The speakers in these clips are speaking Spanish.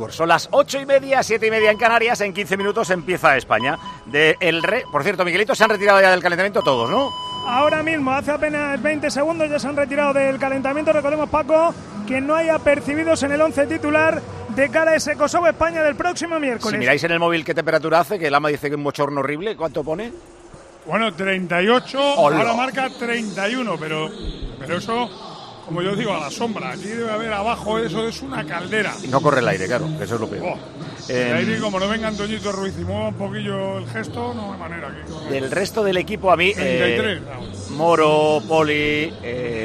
fútbol. Son las 8:30, 7:30 en Canarias. En 15 minutos empieza España. Por cierto, Miguelito, se han retirado ya del calentamiento todos, ¿no? Ahora mismo, hace apenas 20 segundos ya se han retirado del calentamiento. Recordemos, Paco, que no hay apercibidos en el 11 titular de cara a ese Kosovo-España del próximo miércoles. Si miráis en el móvil qué temperatura hace, que el ama dice que es un bochorno horrible, ¿cuánto pone? Bueno, 38, ¡Hola! Ahora marca 31, pero eso, como yo digo, a la sombra. Aquí debe haber abajo, eso es una caldera. Y no corre el aire, claro, que eso es lo peor. El aire, como no venga Antoñito Ruiz y mueva un poquillo el gesto, no hay manera. Del resto del equipo, a mí, 33, Moro, Poli,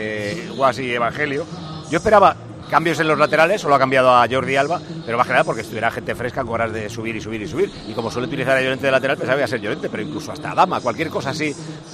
Guasi y Evangelio. Yo esperaba cambios en los laterales, solo ha cambiado a Jordi Alba, pero más que nada porque estuviera gente fresca con horas de subir y subir y subir. Y como suele utilizar a Llorente de lateral, pensaba que iba a ser Llorente, pero incluso hasta Adama, cualquier cosa así.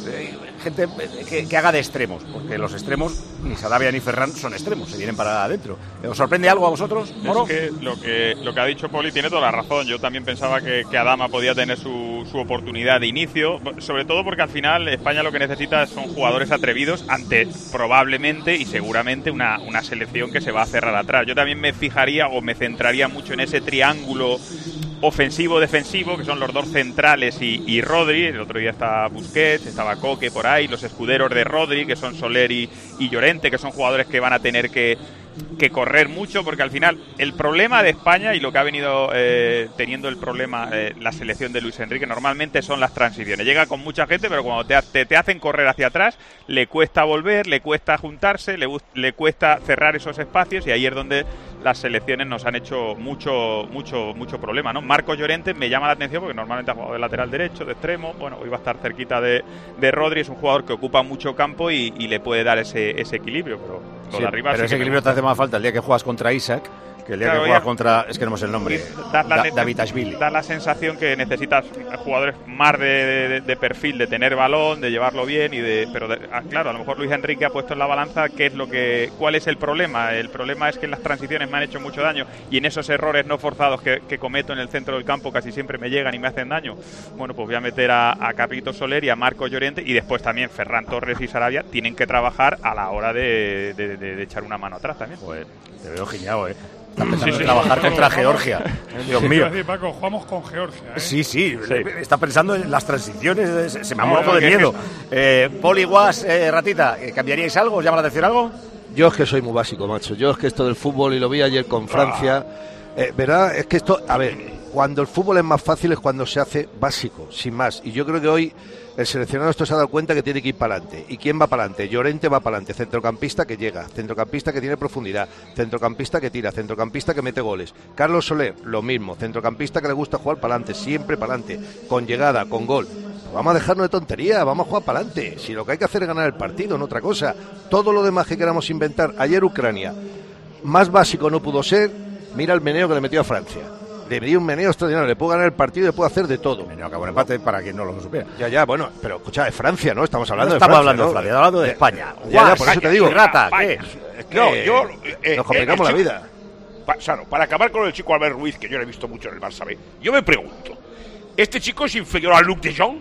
Gente que haga de extremos, porque los extremos, ni Sarabia ni Ferran son extremos, se vienen para adentro. ¿Os sorprende algo a vosotros, Moro? Es que lo que ha dicho Poli tiene toda la razón. Yo también pensaba que Adama podía tener su oportunidad de inicio, sobre todo porque al final España lo que necesita son jugadores atrevidos ante probablemente y seguramente una selección que se va a cerrar atrás. Yo también me fijaría o me centraría mucho en ese triángulo ofensivo-defensivo, que son los dos centrales y Rodri. El otro día estaba Busquets, estaba Coque por ahí, los escuderos de Rodri, que son Soler y Llorente, que son jugadores que van a tener que correr mucho, porque al final el problema de España y lo que ha venido teniendo el problema la selección de Luis Enrique normalmente son las transiciones. Llega con mucha gente, pero cuando te hacen correr hacia atrás, le cuesta volver, le cuesta juntarse, le cuesta cerrar esos espacios, y ahí es donde las selecciones nos han hecho mucho problema, ¿no? Marcos Llorente me llama la atención porque normalmente ha jugado de lateral derecho, de extremo. Bueno, hoy va a estar cerquita de Rodri, es un jugador que ocupa mucho campo y le puede dar ese equilibrio, pero lo de arriba... Pero ese equilibrio te hace más falta el día que juegas contra Isaac que el día que juegas contra... Es que no sé el nombre. Davitashvili. Da la sensación que necesitas jugadores más de perfil, de tener balón, de llevarlo bien claro, a lo mejor Luis Enrique ha puesto en la balanza cuál es el problema. El problema es que en las transiciones me han hecho mucho daño, y en esos errores no forzados que cometo en el centro del campo casi siempre me llegan y me hacen daño. Bueno, pues voy a meter a Carlitos Soler y a Marcos Llorente, y después también Ferran Torres y Sarabia tienen que trabajar a la hora de echar una mano atrás también. Pues te veo giñado, Está pensando en trabajar contra Georgia. Dios mío. Paco, jugamos con Georgia, Sí. Está pensando en las transiciones. Se me ha muerto de miedo. Poli, Guas, Ratita, ¿cambiaríais algo? ¿Os llama la atención algo? Yo es que soy muy básico, macho. Yo es que esto del fútbol, y lo vi ayer con Francia, ¿verdad? Es que esto, a ver, cuando el fútbol es más fácil es cuando se hace básico, sin más. Y yo creo que hoy el seleccionado esto se ha dado cuenta que tiene que ir para adelante. ¿Y quién va para adelante? Llorente va para adelante, centrocampista que llega, centrocampista que tiene profundidad, centrocampista que tira, centrocampista que mete goles. Carlos Soler, lo mismo, centrocampista que le gusta jugar para adelante, siempre para adelante, con llegada, con gol. Vamos a dejarnos de tontería, vamos a jugar para adelante. Si lo que hay que hacer es ganar el partido, no otra cosa. Todo lo demás que queramos inventar. Ayer Ucrania, más básico no pudo ser. Mira el meneo que le metió a Francia. Le dio un meneo extraordinario, le puede ganar el partido y le puede hacer de todo. Meneo acabó en empate, para quien no lo supiera. Ya, bueno, pero escucha, es Francia, ¿no? Estamos hablando de Francia. Estamos hablando de Francia, estamos hablando de España. Ya, por eso te digo. Rata, ¿qué? Nos complicamos la vida. Para acabar con el chico Albert Ruiz, que yo lo he visto mucho en el Barça B, yo me pregunto, ¿este chico es inferior a Luc de Jong?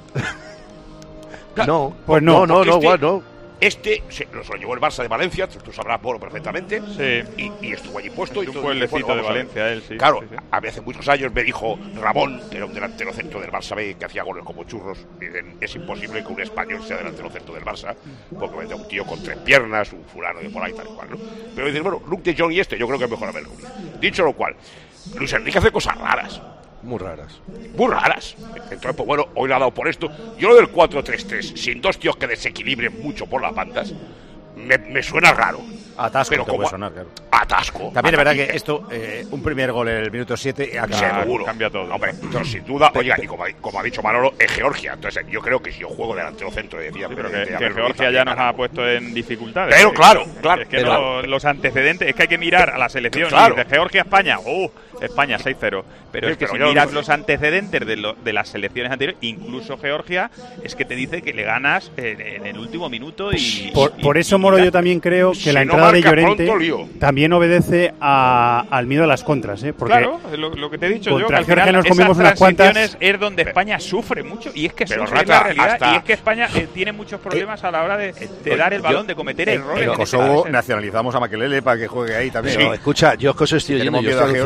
No, pues no. Este se lo llevó el Barça de Valencia, tú sabrás, Moro, perfectamente. Sí. Y estuvo allí puesto. Es un pueblecito de Valencia, él, sí. Claro, sí. hace muchos años me dijo Ramón, que era un delantero centro del Barça B, que hacía goles como churros. Dicen, es imposible que un español sea delantero centro del Barça, porque vende un tío con 3 piernas, un fulano de por ahí, tal cual, ¿no? Pero dices, bueno, Luc de Jong y yo creo que es mejor a verlo. Dicho lo cual, Luis Enrique hace cosas raras. Muy raras. Entonces, pues bueno, hoy le ha dado por esto. Yo lo del 4-3-3, sin dos tíos que desequilibren mucho por las bandas, me suena raro. Atasco, pero te puede sonar, claro. Atasco. También es verdad que esto, un primer gol en el minuto 7 seguro cambia todo. Hombre, entonces, sin duda, oiga, y como ha dicho Manolo, es Georgia. Entonces, yo creo que si yo juego delantero centro, decía, pero que Georgia ya nos ha puesto en dificultades. Pero claro. Es que los antecedentes, es que hay que mirar a la selección. Claro. De Georgia-España, España 6-0. Pero es que si miras los antecedentes de las selecciones anteriores, incluso Georgia, es que te dice que le ganas en el último minuto y... Por eso, Moro, yo también creo que la entrada de Llorente también obedece al miedo a las contras, Porque claro, lo que te he dicho yo, que al Georgia final nos comimos esas unas cuantas... transiciones es donde España sufre mucho, y es que pero sufre la realidad, y es que España tiene muchos problemas a la hora de dar el balón, de cometer errores. En Kosovo nacionalizamos a Makelele para que juegue ahí también. Pero escucha, yo es que os estoy oyendo, yo estoy alucinado.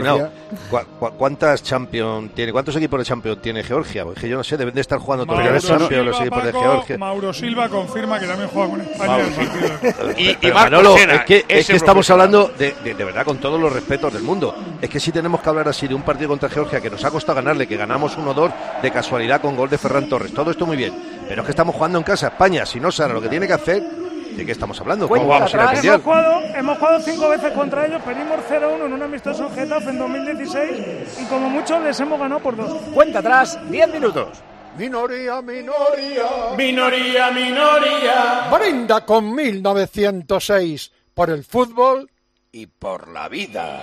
¿Cuántas Champions tiene? ¿Cuántos equipos de Champions tiene Georgia? Porque yo no sé, deben de estar jugando todos Mauro los Champions los equipos de Georgia. Mauro Silva confirma que también juega con España en el partido. Y Manolo, es que estamos hablando de verdad, con todos los respetos del mundo. Es que si tenemos que hablar así de un partido contra Georgia que nos ha costado ganarle, que ganamos 1-2 de casualidad con gol de Ferran Torres. Todo esto muy bien. Pero es que estamos jugando en casa España. Si no sabe lo que tiene que hacer, ¿de qué estamos hablando? ¿Cómo vamos a ir al Mundial? Hemos jugado 5 veces contra ellos, perdimos 0-1 en un amistoso Getafe en 2016 y como mucho les hemos ganado por 2. Cuenta atrás, 10 minutos. Minoría, minoría. Minoría, minoría. Brinda con 1906 por el fútbol Y por la vida.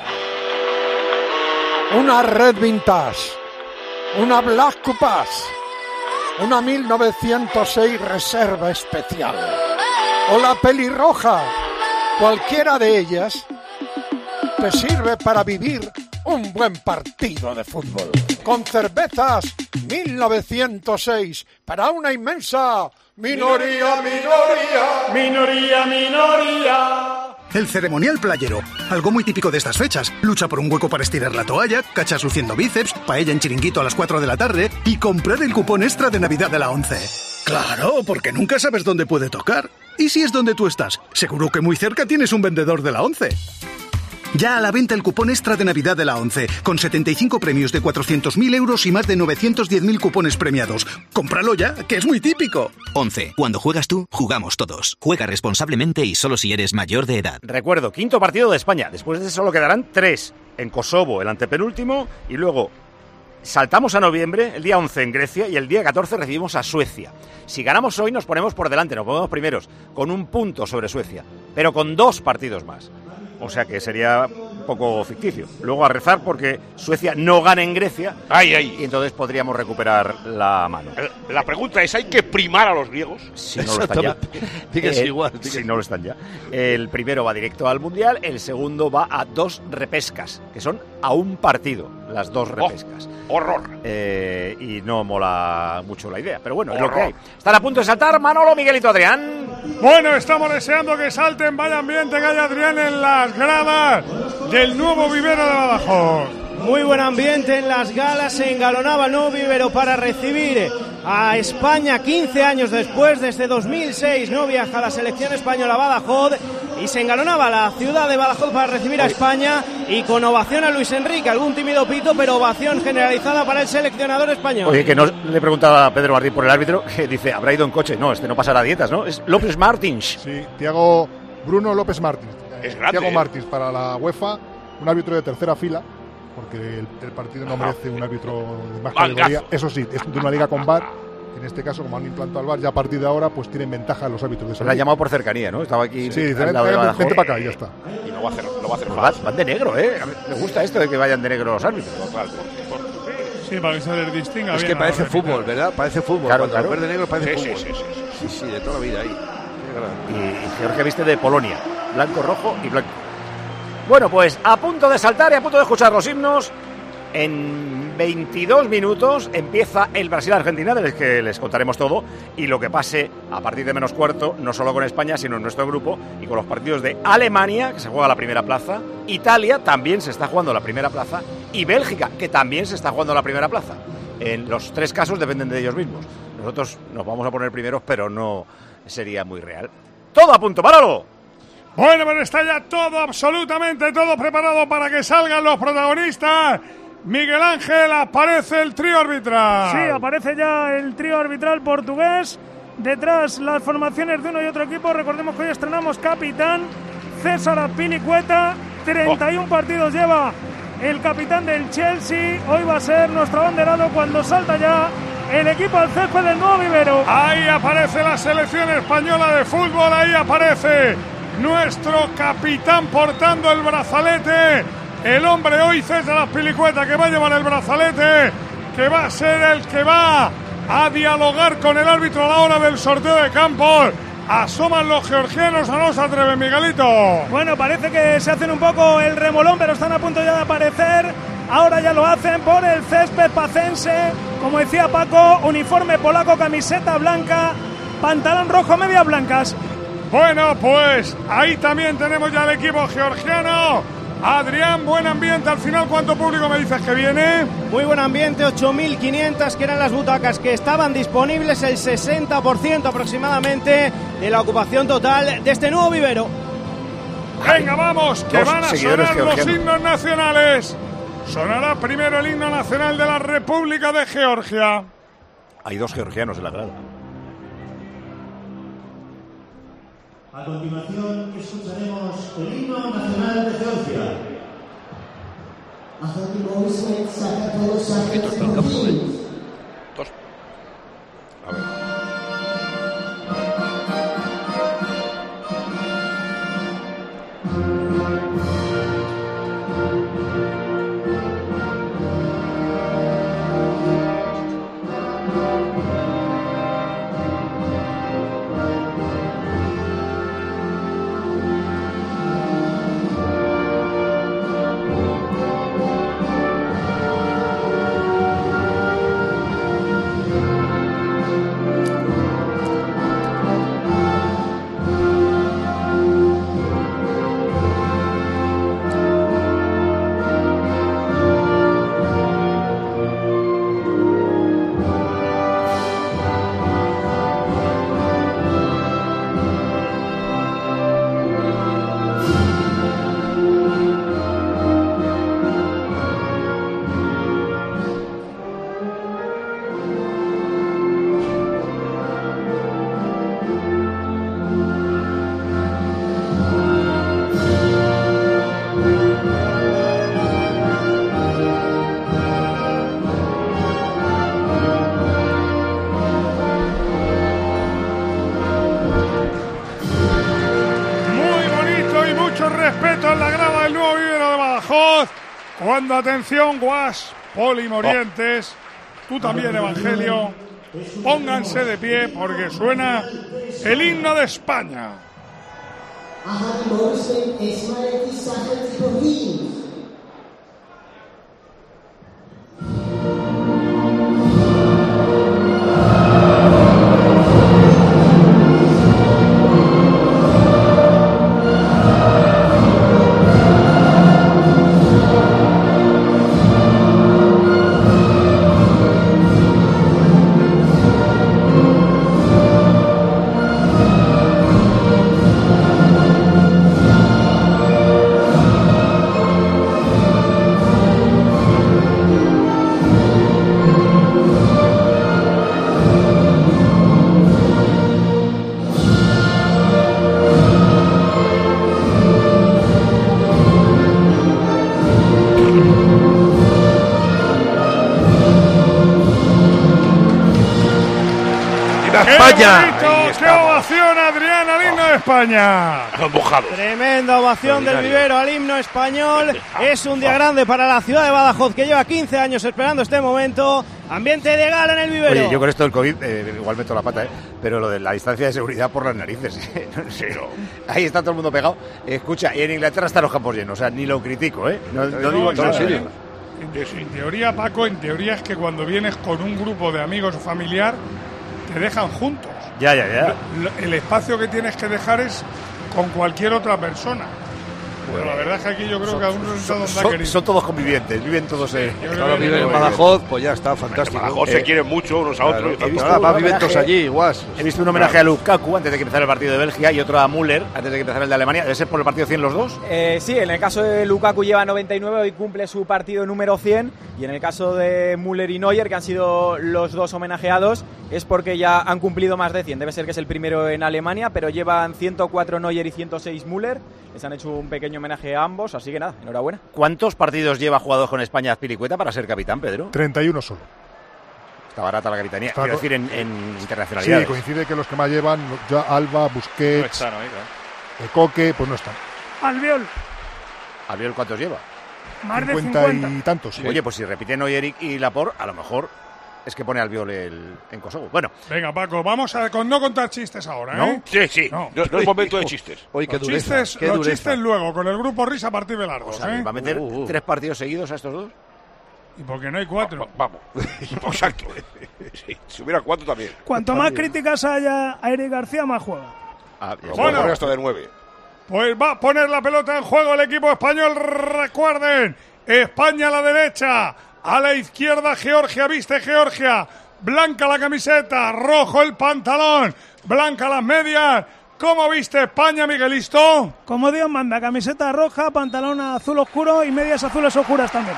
Una Red Vintage, una Black Coupas, una 1906 Reserva Especial o la pelirroja. Cualquiera de ellas te sirve para vivir un buen partido de fútbol. Con cervezas 1906 para una inmensa minoría, minoría. Minoría, minoría. El ceremonial playero, algo muy típico de estas fechas. Lucha por un hueco para estirar la toalla, cachas luciendo bíceps, paella en chiringuito a las 4 de la tarde y comprar el cupón extra de Navidad de la 11. Claro, porque nunca sabes dónde puede tocar. ¿Y si es donde tú estás? Seguro que muy cerca tienes un vendedor de la 11. Ya a la venta el cupón extra de Navidad de la 11, con 75 premios de 400.000 euros y más de 910.000 cupones premiados. ¡Cómpralo ya, que es muy típico! 11. Cuando juegas tú, jugamos todos. Juega responsablemente y solo si eres mayor de edad. Recuerdo, 5º partido de España. Después de eso solo quedarán 3. En Kosovo, el antepenúltimo, y luego saltamos a noviembre, el día 11 en Grecia, y el día 14 recibimos a Suecia. Si ganamos hoy nos ponemos por delante, nos ponemos primeros, con 1 punto sobre Suecia, pero con 2 partidos más. O sea que sería un poco ficticio. Luego a rezar porque Suecia no gana en Grecia. Y entonces podríamos recuperar la mano. La pregunta es, ¿hay que primar a los griegos? Si no lo están ya. Si no lo están ya. El primero va directo al Mundial, el segundo va a 2 repescas, que son a 1 partido, las 2 repescas. ¡Horror! Y no mola mucho la idea, pero bueno, es lo que hay. Están a punto de saltar Manolo, Miguelito, Adrián. Bueno, estamos deseando que salten, vaya ambiente que haya, Adrián, en las gradas del nuevo vivero de Badajoz. Muy buen ambiente en las galas, se engalonaba el nuevo vivero para recibir a España 15 años después. Desde 2006 no viaja la selección española a Badajoz y se engalonaba la ciudad de Badajoz para recibir a España y con ovación a Luis Enrique, algún tímido pito, pero ovación generalizada para el seleccionador español. Oye, que no le preguntaba a Pedro Martín por el árbitro, que dice, ¿habrá ido en coche? No, no pasará dietas, ¿no? Es López Martins. Sí, Bruno López Martins. Es grande. Thiago Martins para la UEFA, un árbitro de tercera fila, porque el partido no merece un árbitro de más categoría. Eso sí, es de una liga con VAR. En este caso, como han implantado el VAR, ya a partir de ahora pues tienen ventaja los árbitros de esa. Se la ha llamado por cercanía, ¿no? Estaba aquí. Sí, vente para acá y ya está. Y lo va a hacer. Van de negro, ¿eh? Me gusta esto de que vayan de negro los árbitros. Sí, para que se les distinga. Es que parece fútbol, ¿verdad? Parece fútbol. Claro. El verde negro parece fútbol. Sí, de toda la vida ahí. Y Georgia viste de Polonia, blanco, rojo y blanco. Bueno, pues a punto de saltar y a punto de escuchar los himnos. En 22 minutos empieza el Brasil-Argentina, del que les contaremos todo, y lo que pase a partir de menos cuarto, no solo con España, sino en nuestro grupo, y con los partidos de Alemania, que se juega la primera plaza, Italia también se está jugando la primera plaza, y Bélgica, que también se está jugando la primera plaza. En los 3 casos dependen de ellos mismos. Nosotros nos vamos a poner primeros, pero no sería muy real. Todo a punto, ¡páralo! Bueno, pero está ya todo, absolutamente todo preparado para que salgan los protagonistas. Miguel Ángel, aparece el trío arbitral. Sí, aparece ya el trío arbitral portugués. Detrás las formaciones de uno y otro equipo. Recordemos que hoy estrenamos capitán César Azpilicueta. 31 partidos lleva el capitán del Chelsea. Hoy va a ser nuestro abanderado cuando salta ya el equipo al césped del nuevo vivero. Ahí aparece la selección española de fútbol. Ahí aparece nuestro capitán portando el brazalete. El hombre hoy, César Azpilicueta, que va a llevar el brazalete, que va a ser el que va a dialogar con el árbitro a la hora del sorteo de campos. ¿Asoman los georgianos o no se atreven, Miguelito? Bueno, parece que se hacen un poco el remolón, pero están a punto ya de aparecer. Ahora ya lo hacen por el césped pacense. Como decía Paco, uniforme polaco, camiseta blanca, pantalón rojo, medias blancas. Bueno, pues ahí también tenemos ya el equipo georgiano. Adrián, buen ambiente. Al final, ¿cuánto público me dices que viene? Muy buen ambiente, 8.500 que eran las butacas que estaban disponibles, el 60% aproximadamente de la ocupación total de este nuevo vivero. Venga, vamos, que van a sonar los himnos nacionales. Sonará primero el himno nacional de la República de Georgia. Hay 2 georgianos en la grada. A continuación escucharemos el himno nacional de Georgia. A ver. Respeto en la grada del nuevo vivero de Badajoz. Cuando, atención, Guas, Poli, Morientes, tú también, Evangelio, pónganse de pie porque suena el himno de España. España. ¡Qué ovación, Adrián, al himno de España! Mojados. Tremenda ovación del vivero al himno español. Es un día grande para la ciudad de Badajoz, que lleva 15 años esperando este momento. Ambiente de gala en el vivero. Oye, yo con esto del COVID igual meto la pata, pero lo de la distancia de seguridad por las narices. Ahí está todo el mundo pegado. Escucha, y en Inglaterra están los campos llenos, o sea, ni lo critico, no digo nada. En teoría, Paco, en teoría es que cuando vienes con un grupo de amigos o familiar, te dejan juntos. Ya. El espacio que tienes que dejar es con cualquier otra persona. Pero la verdad es que aquí yo creo que aún no sé dónde ha querido. Son todos convivientes, viven todos en viven en Badajoz, pues ya está, fantástico. En Badajoz se quieren mucho unos a otros. Más viven todos allí, guas. He visto un homenaje a Lukaku antes de que empezara el partido de Bélgica y otro a Müller antes de que empezara el de Alemania. ¿Debe ser por el partido 100 los dos? Sí, en el caso de Lukaku lleva 99, hoy cumple su partido número 100. Y en el caso de Müller y Neuer, que han sido los dos homenajeados, es porque ya han cumplido más de 100. Debe ser que es el primero en Alemania, pero llevan 104 Neuer y 106 Müller. Les han hecho un pequeño homenaje a ambos, así que nada, enhorabuena. ¿Cuántos partidos lleva jugados con España Azpilicueta para ser capitán, Pedro? 31 solo. Está barata la gritanía, quiero decir en internacionalidades. Sí, coincide que los que más llevan, ya Alba, Busquets, no están, Coque, pues no están. Albiol, ¿cuántos lleva? Más de 50 y tantos. Sí. Oye, pues si repite Neuer y Laporte, a lo mejor es que pone Albiol en Kosovo. Bueno. Venga, Paco, vamos a no contar chistes ahora, ¿eh? ¿No? Sí. No es momento de chistes. Oye, qué dureza. Los chistes luego, con el grupo Risa a partir de largos, o sea, ¿va a meter 3 partidos seguidos a estos dos? ¿Y por qué no hay 4? Vamos. Exacto. Sí, si hubiera 4 también. Cuanto más críticas haya a Eric García, más juega. Bueno, hasta de 9. Pues va a poner la pelota en juego el equipo español. Recuerden, España a la derecha, a la izquierda Georgia, viste Georgia, blanca la camiseta, rojo el pantalón, blanca las medias. ¿Cómo viste España, Miguelito? Como Dios manda, camiseta roja, pantalón azul oscuro y medias azules oscuras también.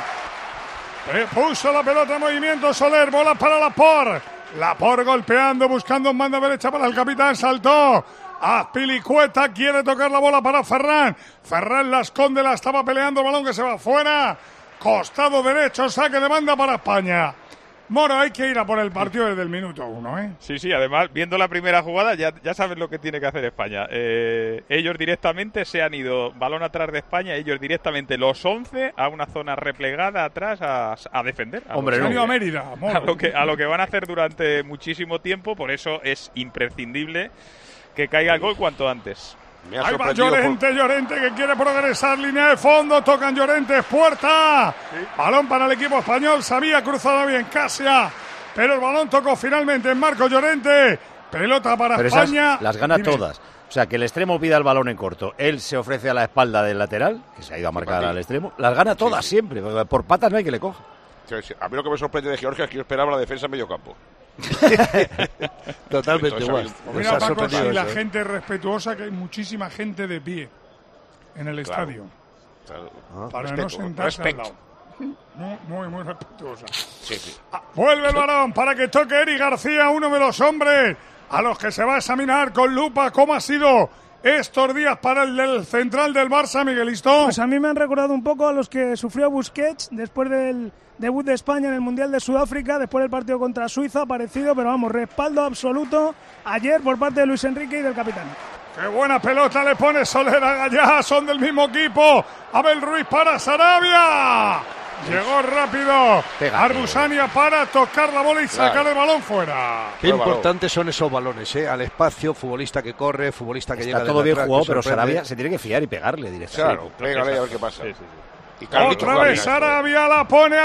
Puso la pelota en movimiento Soler, bola para Laporte. Laporte golpeando, buscando un mando derecha para el capitán, saltó. Azpilicueta quiere tocar la bola para Ferran. Ferran la esconde, la estaba peleando, el balón que se va fuera. Costado derecho, saque de banda para España. Moro, hay que ir a por el partido desde el minuto 1, ¿eh? Sí, además, viendo la primera jugada, ya sabes lo que tiene que hacer España. Ellos directamente se han ido, balón atrás de España, ellos directamente los 11 a una zona replegada atrás a defender. Hombre, no. A Mérida, a lo que van a hacer durante muchísimo tiempo, por eso es imprescindible que caiga el gol cuanto antes. Ahí va Llorente que quiere progresar, línea de fondo, tocan Llorente, puerta, sí. Balón para el equipo español, se había cruzado bien Casia, pero el balón tocó finalmente en Marco Llorente, pelota para España. Las gana todas, o sea que el extremo pida el balón en corto, él se ofrece a la espalda del lateral, que se ha ido a marcar al extremo, las gana todas siempre, por patas no hay que le coja. A mí lo que me sorprende de Georgia es que yo esperaba la defensa en medio campo. Totalmente igual. Mira, Paco, si la gente es respetuosa, que hay muchísima gente de pie en el estadio. Para no sentarse al lado. Muy respetuosa. Sí. Vuelve el balón para que toque Eric García, uno de los hombres a los que se va a examinar con lupa cómo ha sido estos días para el del central del Barça, Miguelito. Pues a mí me han recordado un poco a los que sufrió Busquets después del debut de España en el Mundial de Sudáfrica, después del partido contra Suiza, parecido, pero vamos, respaldo absoluto ayer por parte de Luis Enrique y del capitán. ¡Qué buena pelota le pone Soler a Gallá! Son del mismo equipo. Abel Ruiz para Sarabia. Llegó rápido Arbusania para tocar la bola y sacar el balón fuera. Qué importantes son esos balones, al espacio, futbolista que corre, futbolista que está llega todo bien jugado, pero Sarabia se tiene que fiar y pegarle directamente. Claro, pégale a ver qué pasa. Sí. Y otra vez Sarabia la pone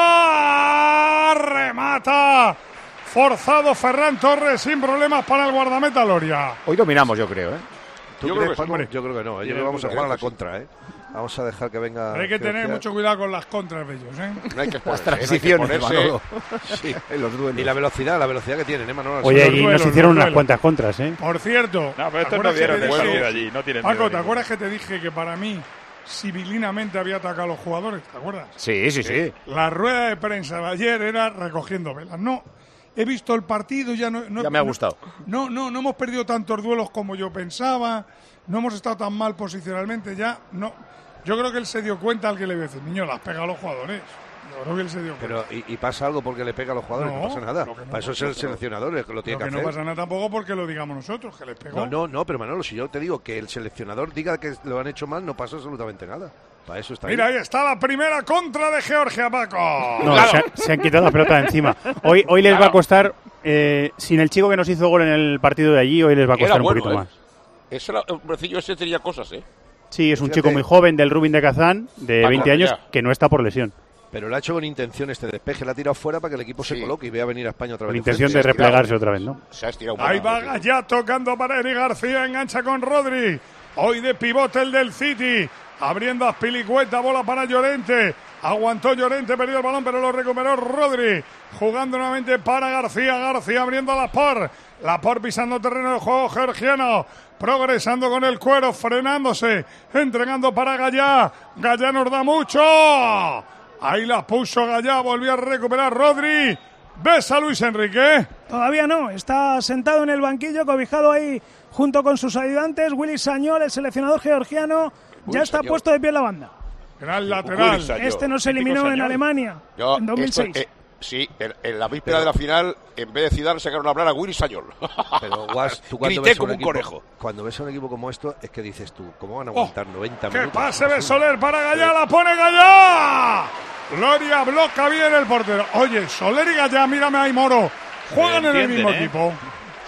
arriba, remata. Forzado Ferran Torres sin problemas para el guardameta Loria. Hoy dominamos, yo creo, Yo creo que no, yo creo que vamos a jugar a la contra, Vamos a dejar que venga. Hay que tener mucho cuidado con las contras de ellos, No hay que las transiciones, Manolo. Sí, los duelos. Y la velocidad que tienen, Manolo. Oye, allí nos hicieron unas cuantas contras, Por cierto. No, pero estos no dieron de allí, no tienen. Paco, ¿te acuerdas que te dije que para mí civilinamente había atacado a los jugadores? ¿Te acuerdas? Sí. La rueda de prensa de ayer era recogiendo velas. No, he visto el partido, ya me ha gustado. No hemos perdido tantos duelos como yo pensaba, no hemos estado tan mal posicionalmente, no. Yo creo que él se dio cuenta al que le iba a decir, niño, le has pegado a los jugadores. Yo creo que él se dio cuenta. Pero, ¿y pasa algo porque le pega a los jugadores? No pasa nada. Para eso es el seleccionador el que lo tiene que hacer. No pasa nada tampoco porque lo digamos nosotros, que les pegó. No, pero Manolo, si yo te digo que el seleccionador diga que lo han hecho mal, no pasa absolutamente nada. Para eso está Mira, ahí está la primera contra de Georgia, Paco. No, claro. se han quitado la pelota de encima. Hoy les va a costar, sin el chico que nos hizo gol en el partido de allí, hoy les va a costar un poquito más. Ese hombrecillo ese tenía cosas, Sí, es un chico muy joven del Rubin de Kazán, de 20 años, que no está por lesión. Pero lo ha hecho con intención este despeje, la ha tirado fuera para que el equipo se coloque y vea venir a España otra vez. Con intención de replegarse otra vez, ¿no? Se ha estirado. Ahí va Gallá tocando para Eric García, engancha con Rodri. Hoy de pivote el del City, abriendo a Azpilicueta, bola para Llorente. Aguantó Llorente, perdió el balón, pero lo recuperó Rodri. Jugando nuevamente para García abriendo a Laporte pisando terreno de juego georgiano. Progresando con el cuero, frenándose, entregando para Gallá. Gallá nos da mucho. Ahí la puso Gallá, volvió a recuperar Rodri. ¿Ves a Luis Enrique? Todavía no, está sentado en el banquillo, cobijado ahí junto con sus ayudantes. Willy Sagnol, el seleccionador georgiano, ya está puesto de pie en la banda. Gran lateral. Este nos eliminó en Alemania en 2006. Sí, en la víspera de la final, en vez de Zidane, sacaron a hablar a Willy Sagnol. Pero, Guas, tú cuando grité ves como un equipo, conejo. Cuando ves a un equipo como esto, es que dices tú, ¿cómo van a aguantar 90 minutos? ¡Qué pase de Soler para Gallá! ¡La pone Gallá! Gloria bloca bien el portero. Oye, Soler y Gallá, mírame ahí, Moro. Juegan en el mismo equipo.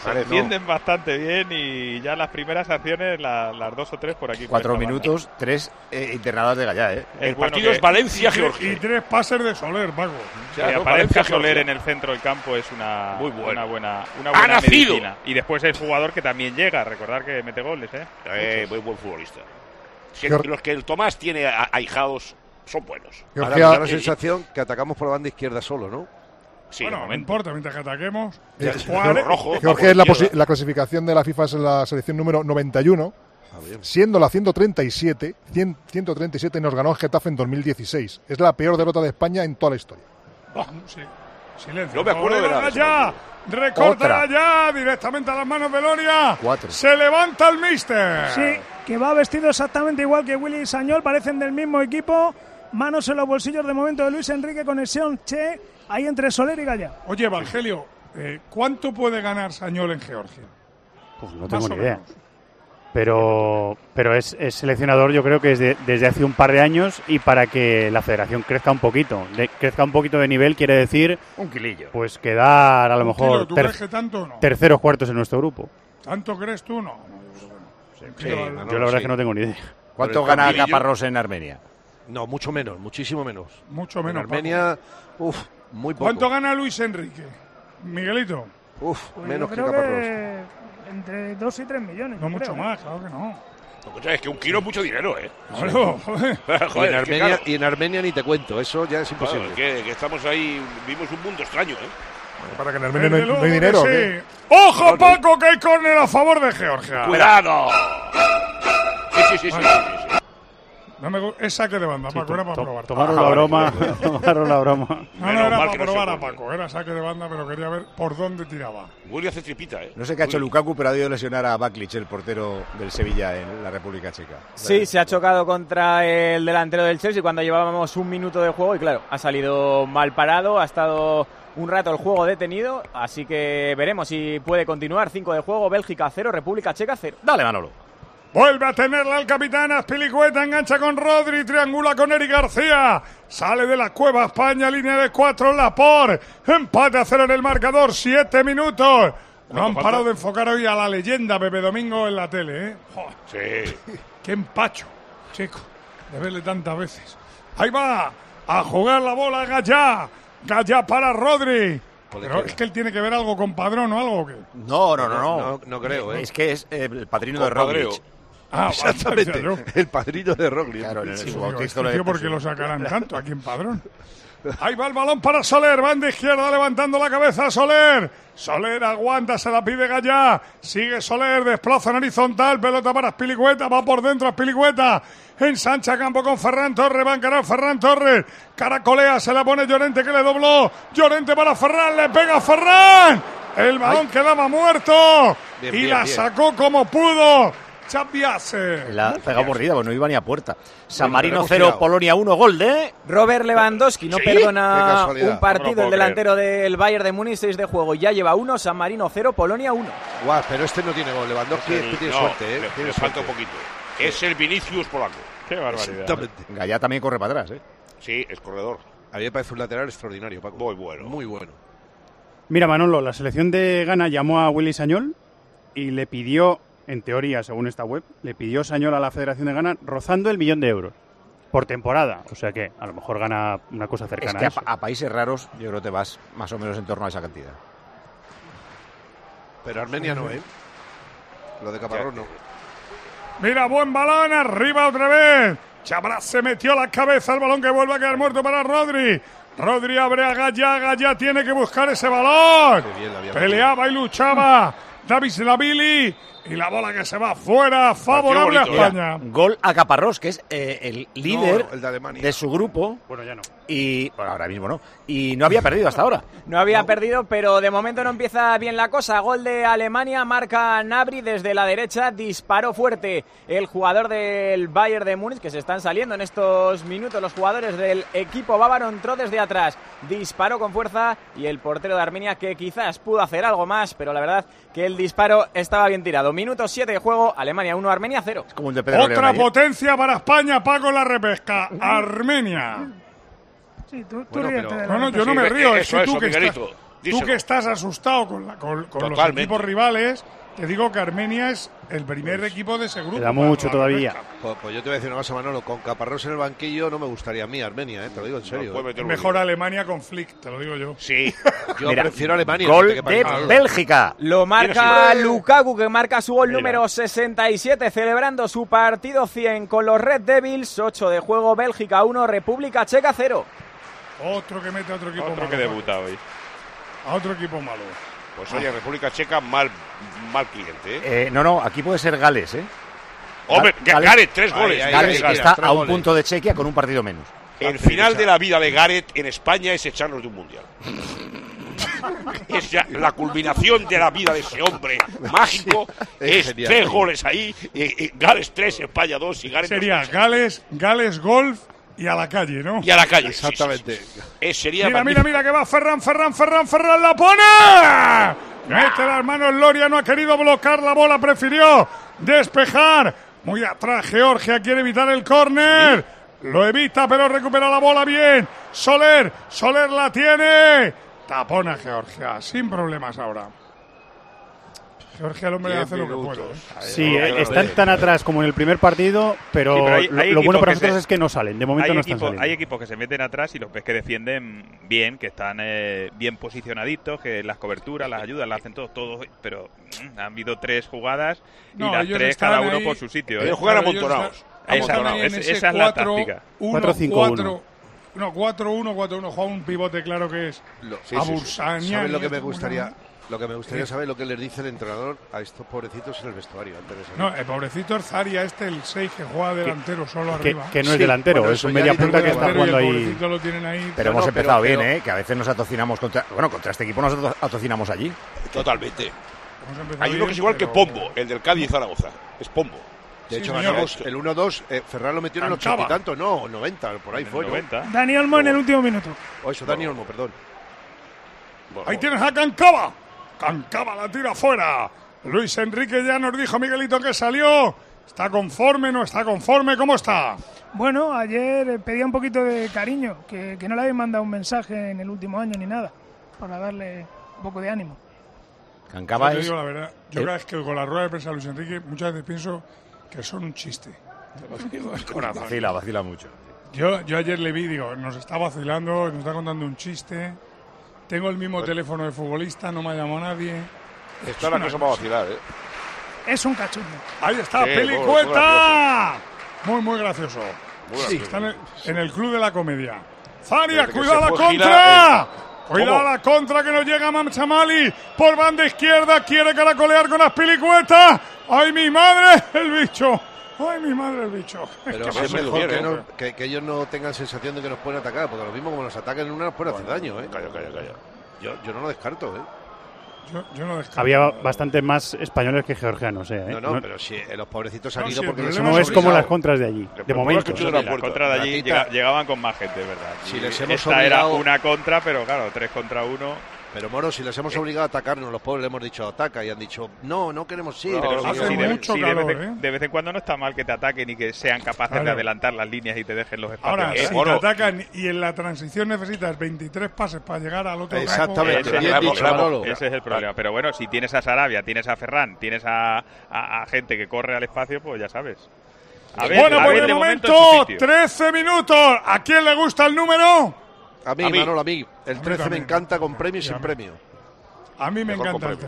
Se defienden bastante bien y ya las primeras acciones, las 2 o 3 por aquí. 4 minutos, 3 internadas de Gallá, El partido es Valencia-Georgia. Y 3 pases de Soler, Paco. Que aparezca Soler en el centro del campo es una buena medicina. Y después el jugador que también llega, recordar que mete goles, muy buen futbolista. Los que el Tomás tiene ahijados son buenos. Ahora me da la sensación que atacamos por la banda izquierda solo, ¿no? Sí, bueno, no importa, mientras que ataquemos. Georgia es la clasificación de la FIFA, es la selección número 91, siendo la 137 nos ganó el Getafe en 2016. Es la peor derrota de España en toda la historia. Sí. Silencio. No me acuerdo de nada. Ya, recorta ya directamente a las manos de Loria. 4. Se levanta el míster. Sí, que va vestido exactamente igual que Willy Sañol, parecen del mismo equipo. Manos en los bolsillos de momento de Luis Enrique, conexión Che, ahí entre Soler y Gallá. Oye, Evangelio, ¿cuánto puede ganar Sañol en Georgia? Pues no tengo ni idea. Pero es seleccionador, yo creo que es desde hace un par de años, y para que la federación crezca un poquito de nivel, quiere decir un kilillo. Pues quedar a lo mejor ¿Tú crees que tanto o no? terceros, cuartos en nuestro grupo. ¿Tanto crees tú? No. Yo la verdad es que no tengo ni idea. ¿Cuánto gana Caparrós en Armenia? No, mucho menos, muchísimo menos. Mucho menos. En Armenia, muy poco. ¿Cuánto gana Luis Enrique? Miguelito. Pues menos que creo Caparrós. Entre 2 y 3 millones. No mucho más, claro que no. Lo que es que un kilo es mucho dinero, Claro, joder. Y en Armenia ni te cuento, eso ya es imposible. Claro, que estamos ahí, vimos un mundo extraño, Para que en Armenia no hay dinero. Sí. ¡Ojo, Paco, que hay córner a favor de Georgia! ¡Cuidado! Sí. Es saque de banda, Paco, era para probar. Tomaron la broma. No era para probar a Paco, era saque de banda, pero quería ver por dónde tiraba. Willy hace tripita, No sé qué ha hecho Lukaku, pero ha debido lesionar a Baklic, el portero del Sevilla en la República Checa. Sí, se ha chocado contra el delantero del Chelsea cuando llevábamos un minuto de juego y claro, ha salido mal parado, ha estado un rato el juego detenido, así que veremos si puede continuar. 5 de juego, Bélgica 0, República Checa 0. Dale, Manolo. Vuelve a tenerla el capitán Azpilicueta, engancha con Rodri, triangula con Eric García, sale de la cueva España, línea de 4, Laporte, empate a 0 en el marcador, 7 minutos. No han parado de enfocar hoy a la leyenda Pepe Domingo en la tele, Sí. Qué empacho, chico, de verle tantas veces. Ahí va, a jugar la bola Gallá para Rodri. Pero es que él tiene que ver algo con Padrón o algo, ¿o qué? No creo, Es que es el padrino de Roglic. Exactamente, el padrino de Roglic. Claro, en su bautizo ¿Por qué lo sacarán tanto aquí en Padrón? Ahí va el balón para Soler, banda izquierda levantando la cabeza Soler. Soler aguanta, se la pide Gallá. Sigue Soler, desplaza en horizontal, pelota para Azpilicueta, va por dentro Azpilicueta. Ensancha campo con Ferran Torres, va a encarar Ferran Torres. Caracolea, se la pone Llorente que le dobló. Llorente para Ferran, le pega Ferran. El balón quedaba muerto y la sacó como pudo. La ha pegado mordida, pues no iba ni a puerta. San Marino 0, Polonia 1, gol de Robert Lewandowski. No perdona un partido, el delantero del Bayern de Múnich, 6 de juego. Ya lleva 1, San Marino 0, Polonia 1. Guau, pero este no tiene gol. Lewandowski tiene suerte, Le falta un poquito. Es el Vinicius polaco. Qué barbaridad. Gallá también corre para atrás, Sí, es corredor. A mí me parece un lateral extraordinario, Paco. Muy bueno. Mira, Manolo, la selección de Ghana llamó a Willy Sañol y le pidió, en teoría, según esta web, le pidió Sañol a la Federación de Ghana rozando el 1.000.000 euros por temporada. O sea que a lo mejor gana una cosa cercana a eso. A países raros yo creo que te vas más o menos en torno a esa cantidad. Pero Armenia no, Lo de Caparrós no. Mira, buen balón, arriba otra vez. Chabras se metió la cabeza, el balón que vuelve a quedar muerto para Rodri. Rodri abre a Gallá, Gallá tiene que buscar ese balón. Peleaba y luchaba David Lavili. Y la bola que se va fuera, favorable a España. Gol a Caparrós, que es el líder el de Alemania. de su grupo. Bueno, ya no. Y bueno, ahora mismo no. Y no había perdido hasta ahora. No había perdido, pero de momento no empieza bien la cosa. Gol de Alemania, marca Gnabry desde la derecha, disparó fuerte el jugador del Bayern de Múnich, que se están saliendo en estos minutos los jugadores del equipo bávaro, entró desde atrás, disparó con fuerza y el portero de Armenia, que quizás pudo hacer algo más, pero la verdad que el disparo estaba bien tirado. Minuto 7 de juego, Alemania 1, Armenia 0. Es como el de Pedro Otra León potencia para España, Paco, en la repesca. Armenia. Sí, tú ríete de la yo no me río, es que tú que estás... Tú que estás asustado con los equipos rivales, te digo que Armenia es el primer equipo de ese grupo. Queda mucho todavía. Pues yo te voy a decir una cosa, Manolo. Con Caparrós en el banquillo no me gustaría a mí, Armenia, te lo digo en serio. Mejor Alemania con Flick, te lo digo yo. Sí. Yo prefiero Alemania. Gol de Bélgica. Lo marca Lukaku, que marca su gol número 67, celebrando su partido 100 con los Red Devils. 8 de juego, Bélgica 1, República Checa 0. Otro que mete a otro equipo malo. Otro que debuta hoy. A otro equipo malo. Pues oye, República Checa, mal cliente, No, aquí puede ser Gales, Hombre, Gareth, 3 goles. Gales está a un punto de Chequia con un partido menos. El final de la vida de Gareth en España es echarnos de un mundial. Es ya la culminación de la vida de ese hombre mágico. Es genial, 3 goles ahí, Gales 3, España 2 y Gareth. Sería Gales Golf y a la calle, ¿no? Y a la calle, exactamente. Sí. Sería mira que va Ferran, la pone. Mete las manos Loria, no ha querido bloquear la bola, prefirió despejar. Muy atrás, Georgia quiere evitar el córner. Lo evita, pero recupera la bola bien. Soler la tiene. Tapona Georgia, sin problemas ahora. Georgia, el hombre hace lo que puede. Sí, están tan atrás como en el primer partido, pero hay lo bueno para nosotros es que no salen. De momento no están saliendo. Hay equipos que se meten atrás y los ves que defienden bien, que están bien posicionaditos, que las coberturas, las ayudas, las hacen todos, pero han habido 3 jugadas y las 3 cada uno por su sitio. Ellos juegan amontonados. Esa es la táctica. 4-5-1. No, 4-1, juega un pivote claro que es Abursania. ¿Sabes lo que me gustaría? Lo que me gustaría saber lo que les dice el entrenador a estos pobrecitos en el vestuario. Antes de salir. No, el pobrecito es Zaria, el 6 que juega delantero solo arriba. Que no es delantero, es un media punta que está jugando ahí. Lo tienen ahí. Pero hemos empezado bien, que a veces nos atocinamos contra este equipo nos atocinamos allí. Totalmente. Hay uno que es igual que Pombo, el del Cádiz Zaragoza. Es Pombo. De hecho, ganamos el 1-2. Ferran lo metió en el 80 y tanto, no, 90, por ahí fue. 90. Dani Olmo en el último minuto. Dani Olmo, perdón. Ahí tienes a Cancaba. Cancaba la tira fuera. Luis Enrique ya nos dijo, Miguelito, que salió. ¿Está conforme? ¿No está conforme? ¿Cómo está? Bueno, ayer pedía un poquito de cariño, que no le habían mandado un mensaje en el último año ni nada, para darle un poco de ánimo. Cancaba digo la verdad, yo cada vez que con la rueda de prensa de Luis Enrique muchas veces pienso que son un chiste. Te lo digo de corazón. Vacila mucho. Yo ayer le vi, nos está vacilando, nos está contando un chiste. Tengo el mismo teléfono de futbolista, no me ha llamado nadie. Está la cosa para vacilar, Es un cachundo. Ahí está, Pelicueta. Muy gracioso. Está en el club de la comedia. Zaria, cuidado la contra. Cuidado la contra que nos llega Mamchamali. Por banda izquierda, quiere caracolear con Azpilicueta. ¡Ay, mi madre, el bicho! Pero es mejor que ellos no tengan sensación de que nos pueden atacar, porque lo mismo como nos atacan en una nos pueden hacer daño, Calla. Yo no lo descarto, Yo no descarto. Había bastantes más españoles que georgianos, No, pero si los pobrecitos han ido porque no es como las contras de allí, de momento. Las contras de allí llegaban con más gente, ¿verdad? Si les hemos esta obligado... era una contra, pero claro, 3 contra 1. Pero Moro, si les hemos obligado a atacarnos, los pobres le hemos dicho ataca y han dicho no queremos ir. Pero hace mucho calor, de vez en cuando no está mal que te ataquen y que sean capaces de adelantar las líneas y te dejen los espacios. Ahora, si te atacan y en la transición necesitas 23 pases para llegar al otro campo. Exactamente, ese es el problema. Pero bueno, si tienes a Sarabia, tienes a Ferran, tienes a gente que corre al espacio, pues ya sabes. Por el momento 13 minutos. ¿A quién le gusta el número? A mí, Manolo, a mí. El 13 me encanta con premio y sin premio. A mí me encanta el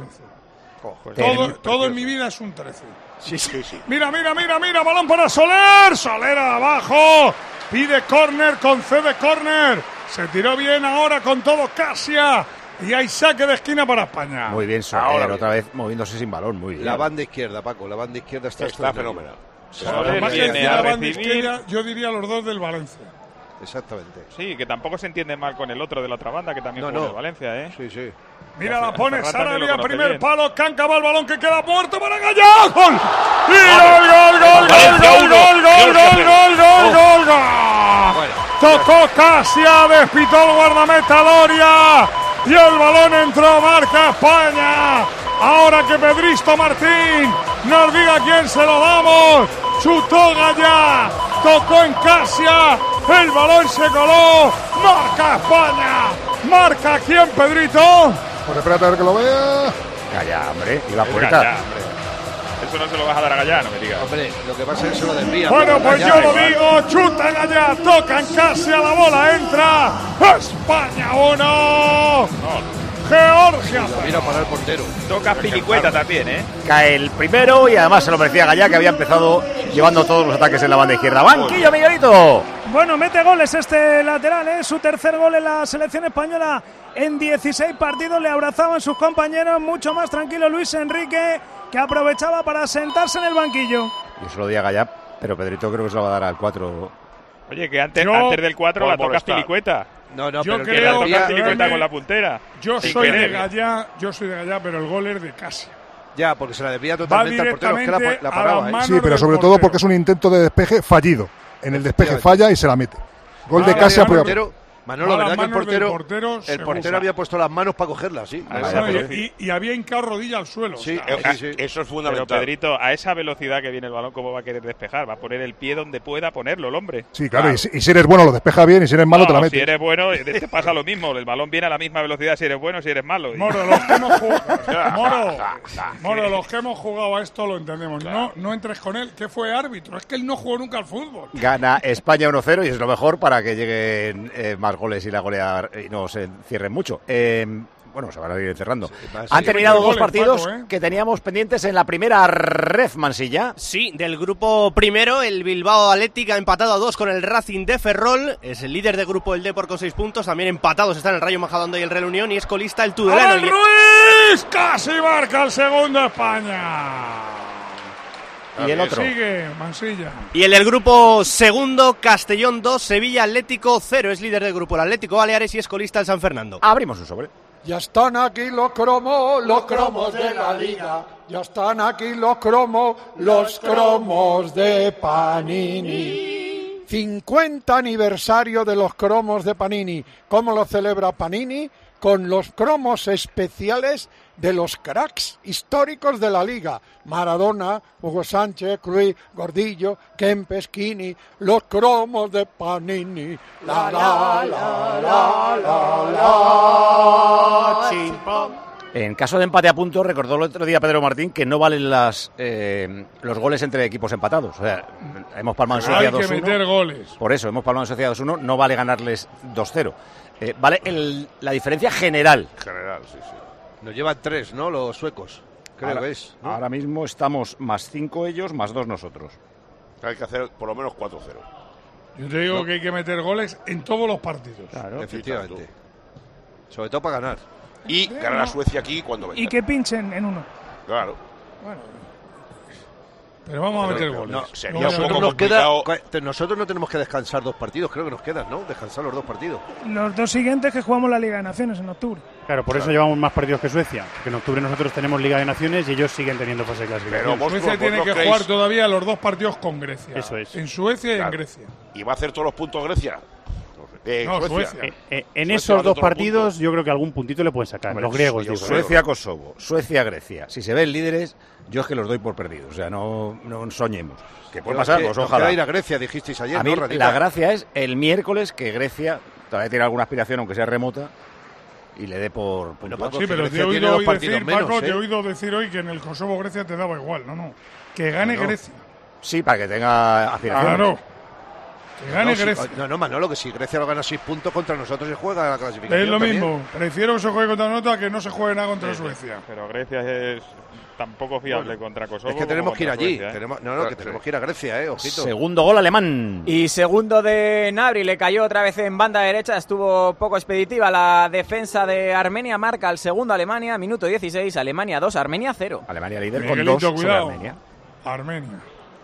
13. Todo en mi vida es un 13. Sí. Mira, balón para Soler. Soler abajo. Pide córner, concede córner. Se tiró bien ahora con todo Casia. Y hay saque de esquina para España. Muy bien, Soler, otra vez moviéndose sin balón. Muy bien. La banda izquierda, Paco, la banda izquierda está fenomenal. Más que la banda izquierda, yo diría los dos del Valencia. Exactamente. Sí, que tampoco se entiende mal con el otro de la otra banda, que también juega de Valencia, Sí. Mira, la pone Sarabia, primer palo, Cancaba el balón que queda muerto para Gallá. ¡Gol! ¡Gol! Tocó Casia, despitó el guardameta Loria y el balón entró, marca España. Ahora que Pedristo Martín nos diga quién se lo damos. Chutó Gallá, tocó en Casia, el balón se coló, marca España. Marca quién, Pedrito. Pues espérate a ver que lo vea. Gallá, hombre, y la Es puerta. Gallá, hombre. Eso no se lo vas a dar a Gallá, no me digas. Hombre, lo que pasa es que se lo desvía. Bueno, pues Gallá, yo lo igual. digo, chutan allá, tocan casi a la bola, entra España 1, Georgia. Mira para el portero. Toca Pilicueta también, ¿eh? Cae el primero y además se lo merecía Gallá, que había empezado llevando todos los ataques en la banda izquierda. ¡Banquillo, Miguelito! Bueno, mete goles este lateral, su tercer gol en la selección española en 16 partidos. Le abrazaban sus compañeros, mucho más tranquilo Luis Enrique, que aprovechaba para sentarse en el banquillo. Yo se lo di a Gallá, pero Pedrito creo que se lo va a dar al 4. Oye, que antes del 4 por la tocas molestar. Pilicueta. No, Yo pero Que la creo tocas que Pilicueta con la puntera. Yo Sin soy de querer. Gallá, pero el gol es de Casia. Ya, porque se la desvía Va totalmente al portero. Es que directamente la a paraba, las ¿eh? manos Sí, pero del sobre todo portero. porque es un intento de despeje fallido. En el despeje Efectivamente. falla y se la mete. Gol de Ah, Casia, la prueba. portero, Manolo, A las ¿verdad que el manos del portero, seguro. había puesto las manos para cogerla? Sí. Ah, Bueno, sí. y había hincado rodilla al suelo. Sí, o sea, sí. Eso es Pero fundamental. Pedrito, a esa velocidad que viene el balón, ¿cómo va a querer despejar? Va a poner el pie donde pueda ponerlo el hombre. Sí, claro. Y si eres bueno, lo despeja bien. Y si eres malo, te la No, metes. si eres bueno, te pasa lo mismo. El balón viene a la misma velocidad si eres bueno, si eres malo. Moro, los que hemos jugado, Moro, los que hemos jugado a esto lo entendemos. No entres con él, que fue árbitro. Es que él no jugó nunca al fútbol. Gana España 1-0 y es lo mejor para que lleguen más goles y la golear y no se cierren mucho. Bueno, se van a ir cerrando. Han terminado dos goles, partidos Paco, ¿eh? que teníamos pendientes en la primera ref, Mansilla. Sí, del grupo primero, el Bilbao Athletic ha empatado a 2 con el Racing de Ferrol. Es el líder de grupo el Depor con 6 puntos. También empatados están el Rayo Majadahonda y el Real Unión. Y es colista el Tudelano. ¡Abel Ruiz! Casi marca el segundo España. Y el otro. Sigue, Mansilla. Y en el grupo segundo, Castellón 2, Sevilla Atlético 0. Es líder del grupo el Atlético Baleares y es colista el San Fernando. Abrimos un sobre. Ya están aquí los cromos de la liga. Ya están aquí los cromos de Panini. 50 aniversario de los cromos de Panini. ¿Cómo lo celebra Panini? Con los cromos especiales de los cracks históricos de la liga. Maradona, Hugo Sánchez, Cruyff, Gordillo, Kempes, Kini, los cromos de Panini. La la la la la la. Chimpam. En caso de empate a puntos, recordó el otro día Pedro Martín que no valen los goles entre equipos empatados. O sea, hemos palmado en Suecia 2-1. Hay que meter goles. Por eso, hemos palmado en Suecia 2-1, no vale ganarles 2-0. Vale la diferencia general. General, sí. Nos llevan 3, ¿no? Los suecos. Creo Ahora, que es, ¿no? Ahora mismo estamos más 5 ellos, más 2 nosotros. Hay que hacer por lo menos 4-0. Yo te digo que hay que meter goles en todos los partidos. Claro. Efectivamente. Sobre todo para ganar. Y ganar a Suecia aquí cuando venga. Y que pinchen en uno. Claro. Bueno. Pero vamos a meter pero goles. no, sería No, un Nosotros, poco nos queda, complicado. nosotros no tenemos que descansar 2 partidos, creo que nos quedan, ¿no? Descansar los 2 partidos. Los dos siguientes que jugamos la Liga de Naciones en octubre. Claro, por eso llevamos más partidos que Suecia. Que en octubre nosotros tenemos Liga de Naciones y ellos siguen teniendo fase de clasificación. Pero Suecia tiene que jugar todavía los 2 partidos con Grecia. Eso es. En Suecia y en Claro. Grecia. ¿Y va a hacer todos los puntos Grecia? No, Suecia. Suecia. En Suecia esos de 2 todos partidos puntos. yo creo que algún puntito le pueden sacar. Hombre, Los griegos, digo. Suecia-Kosovo, Suecia-Grecia. Si se ven líderes, yo es que los doy por perdidos. O sea, no soñemos. Que puede pasar, pues Nos ojalá. queda ir a Grecia, dijisteis ayer, A mí ¿no, Radita? la gracia es el miércoles que Grecia todavía tiene alguna aspiración, aunque sea remota, y le dé por puntuar. Paco, Sí, pero te he Grecia tiene oído 2 hoy partidos decir, menos, Paco, te he ¿eh? oído decir hoy que en el Kosovo-Grecia te daba igual. No. Que gane No. Grecia. Sí, para que tenga aspiraciones. Claro. Que gane No, si- Grecia. no, Manolo, que si Grecia lo gana 6 puntos contra nosotros se juega la clasificación. Es lo también. mismo. Prefiero que se juegue contra nosotros a que no se juegue nada contra Suecia. Pero Grecia es tan poco fiable contra Kosovo. Es que tenemos como que ir contra allí. Suecia, ¿eh? Que tenemos que ir a Grecia, ojito. Segundo gol alemán. Y segundo de Gnabry, le cayó otra vez en banda derecha, estuvo poco expeditiva la defensa de Armenia, marca el segundo Alemania, minuto 16, Alemania 2, Armenia 0. Alemania líder con Miguelito, 2 sobre cuidado. Armenia. Armenia.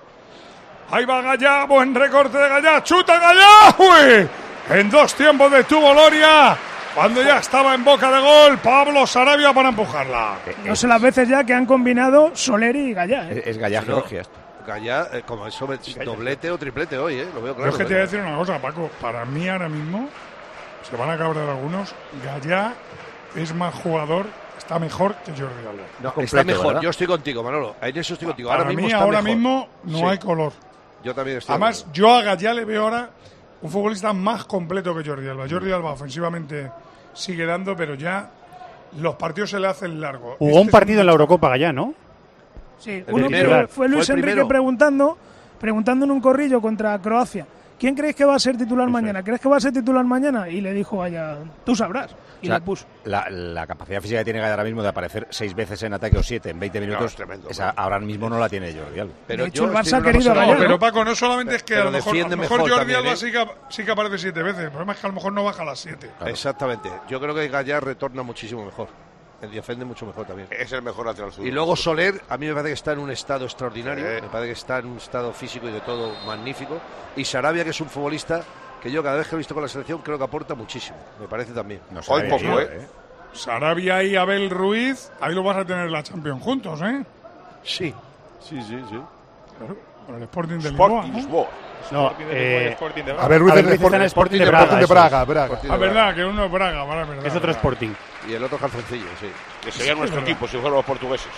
Ahí va Gallá, buen recorte de Gallá, chuta Gallá, ¡uy! En 2 tiempos detuvo Loria, cuando ya estaba en boca de gol, Pablo Sarabia para empujarla. No sé las veces ya que han combinado Soleri y Gallá. Es Gallá, Georgia. Gallá, como eso, doblete o triplete hoy, lo veo claro. Yo es que te voy a decir una cosa, Paco, para mí ahora mismo, se van a cabrear algunos, Gallá es más jugador, está mejor que Jordi Alba. No, completo, está mejor, ¿verdad? yo estoy contigo, Manolo. En eso estoy contigo. Para Ahora mismo mí está ahora mejor. mismo no Sí. hay color. Yo también estoy. Además, yo a Gallá le veo ahora un futbolista más completo que Jordi Alba. Jordi Alba ofensivamente sigue dando, pero ya los partidos se le hacen largos. Jugó un partido en la Eurocopa Gallá, ¿no? Sí, fue Luis Enrique preguntando en un corrillo contra Croacia. ¿Quién crees que va a ser titular mañana? ¿Crees que va a ser titular mañana? Y le dijo, vaya, tú sabrás. Y le puso. La capacidad física que tiene Gallá ahora mismo de aparecer 6 veces en ataque o 7 en 20 minutos, ahora mismo no la tiene Jordi Alba. Pero de hecho, el Barça ha querido a Gallá. Pero Paco, no solamente es que a lo mejor Jordi Alba ¿eh? sí que aparece 7 veces. El problema es que a lo mejor no baja a las 7. Claro. Exactamente. Yo creo que Gallá retorna muchísimo mejor. El defiende mucho mejor también. Es el mejor lateral sur. Y luego Soler, a mí me parece que está en un estado extraordinario. Me parece que está en un estado físico y de todo magnífico. Y Sarabia, que es un futbolista que yo cada vez que lo he visto con la selección creo que aporta muchísimo. Me parece también. No hoy poco, Sarabia y Abel Ruiz, ahí lo vas a tener la Champions juntos, ¿eh? Sí. Claro, con el Sporting de Lisboa. No, a ver, Ruiz está en Sporting de Braga. Ah, verdad, que uno es Braga, verdad. Es otro Sporting. Y el otro calzoncillo, sí. Que sería nuestro equipo si fueran los portugueses.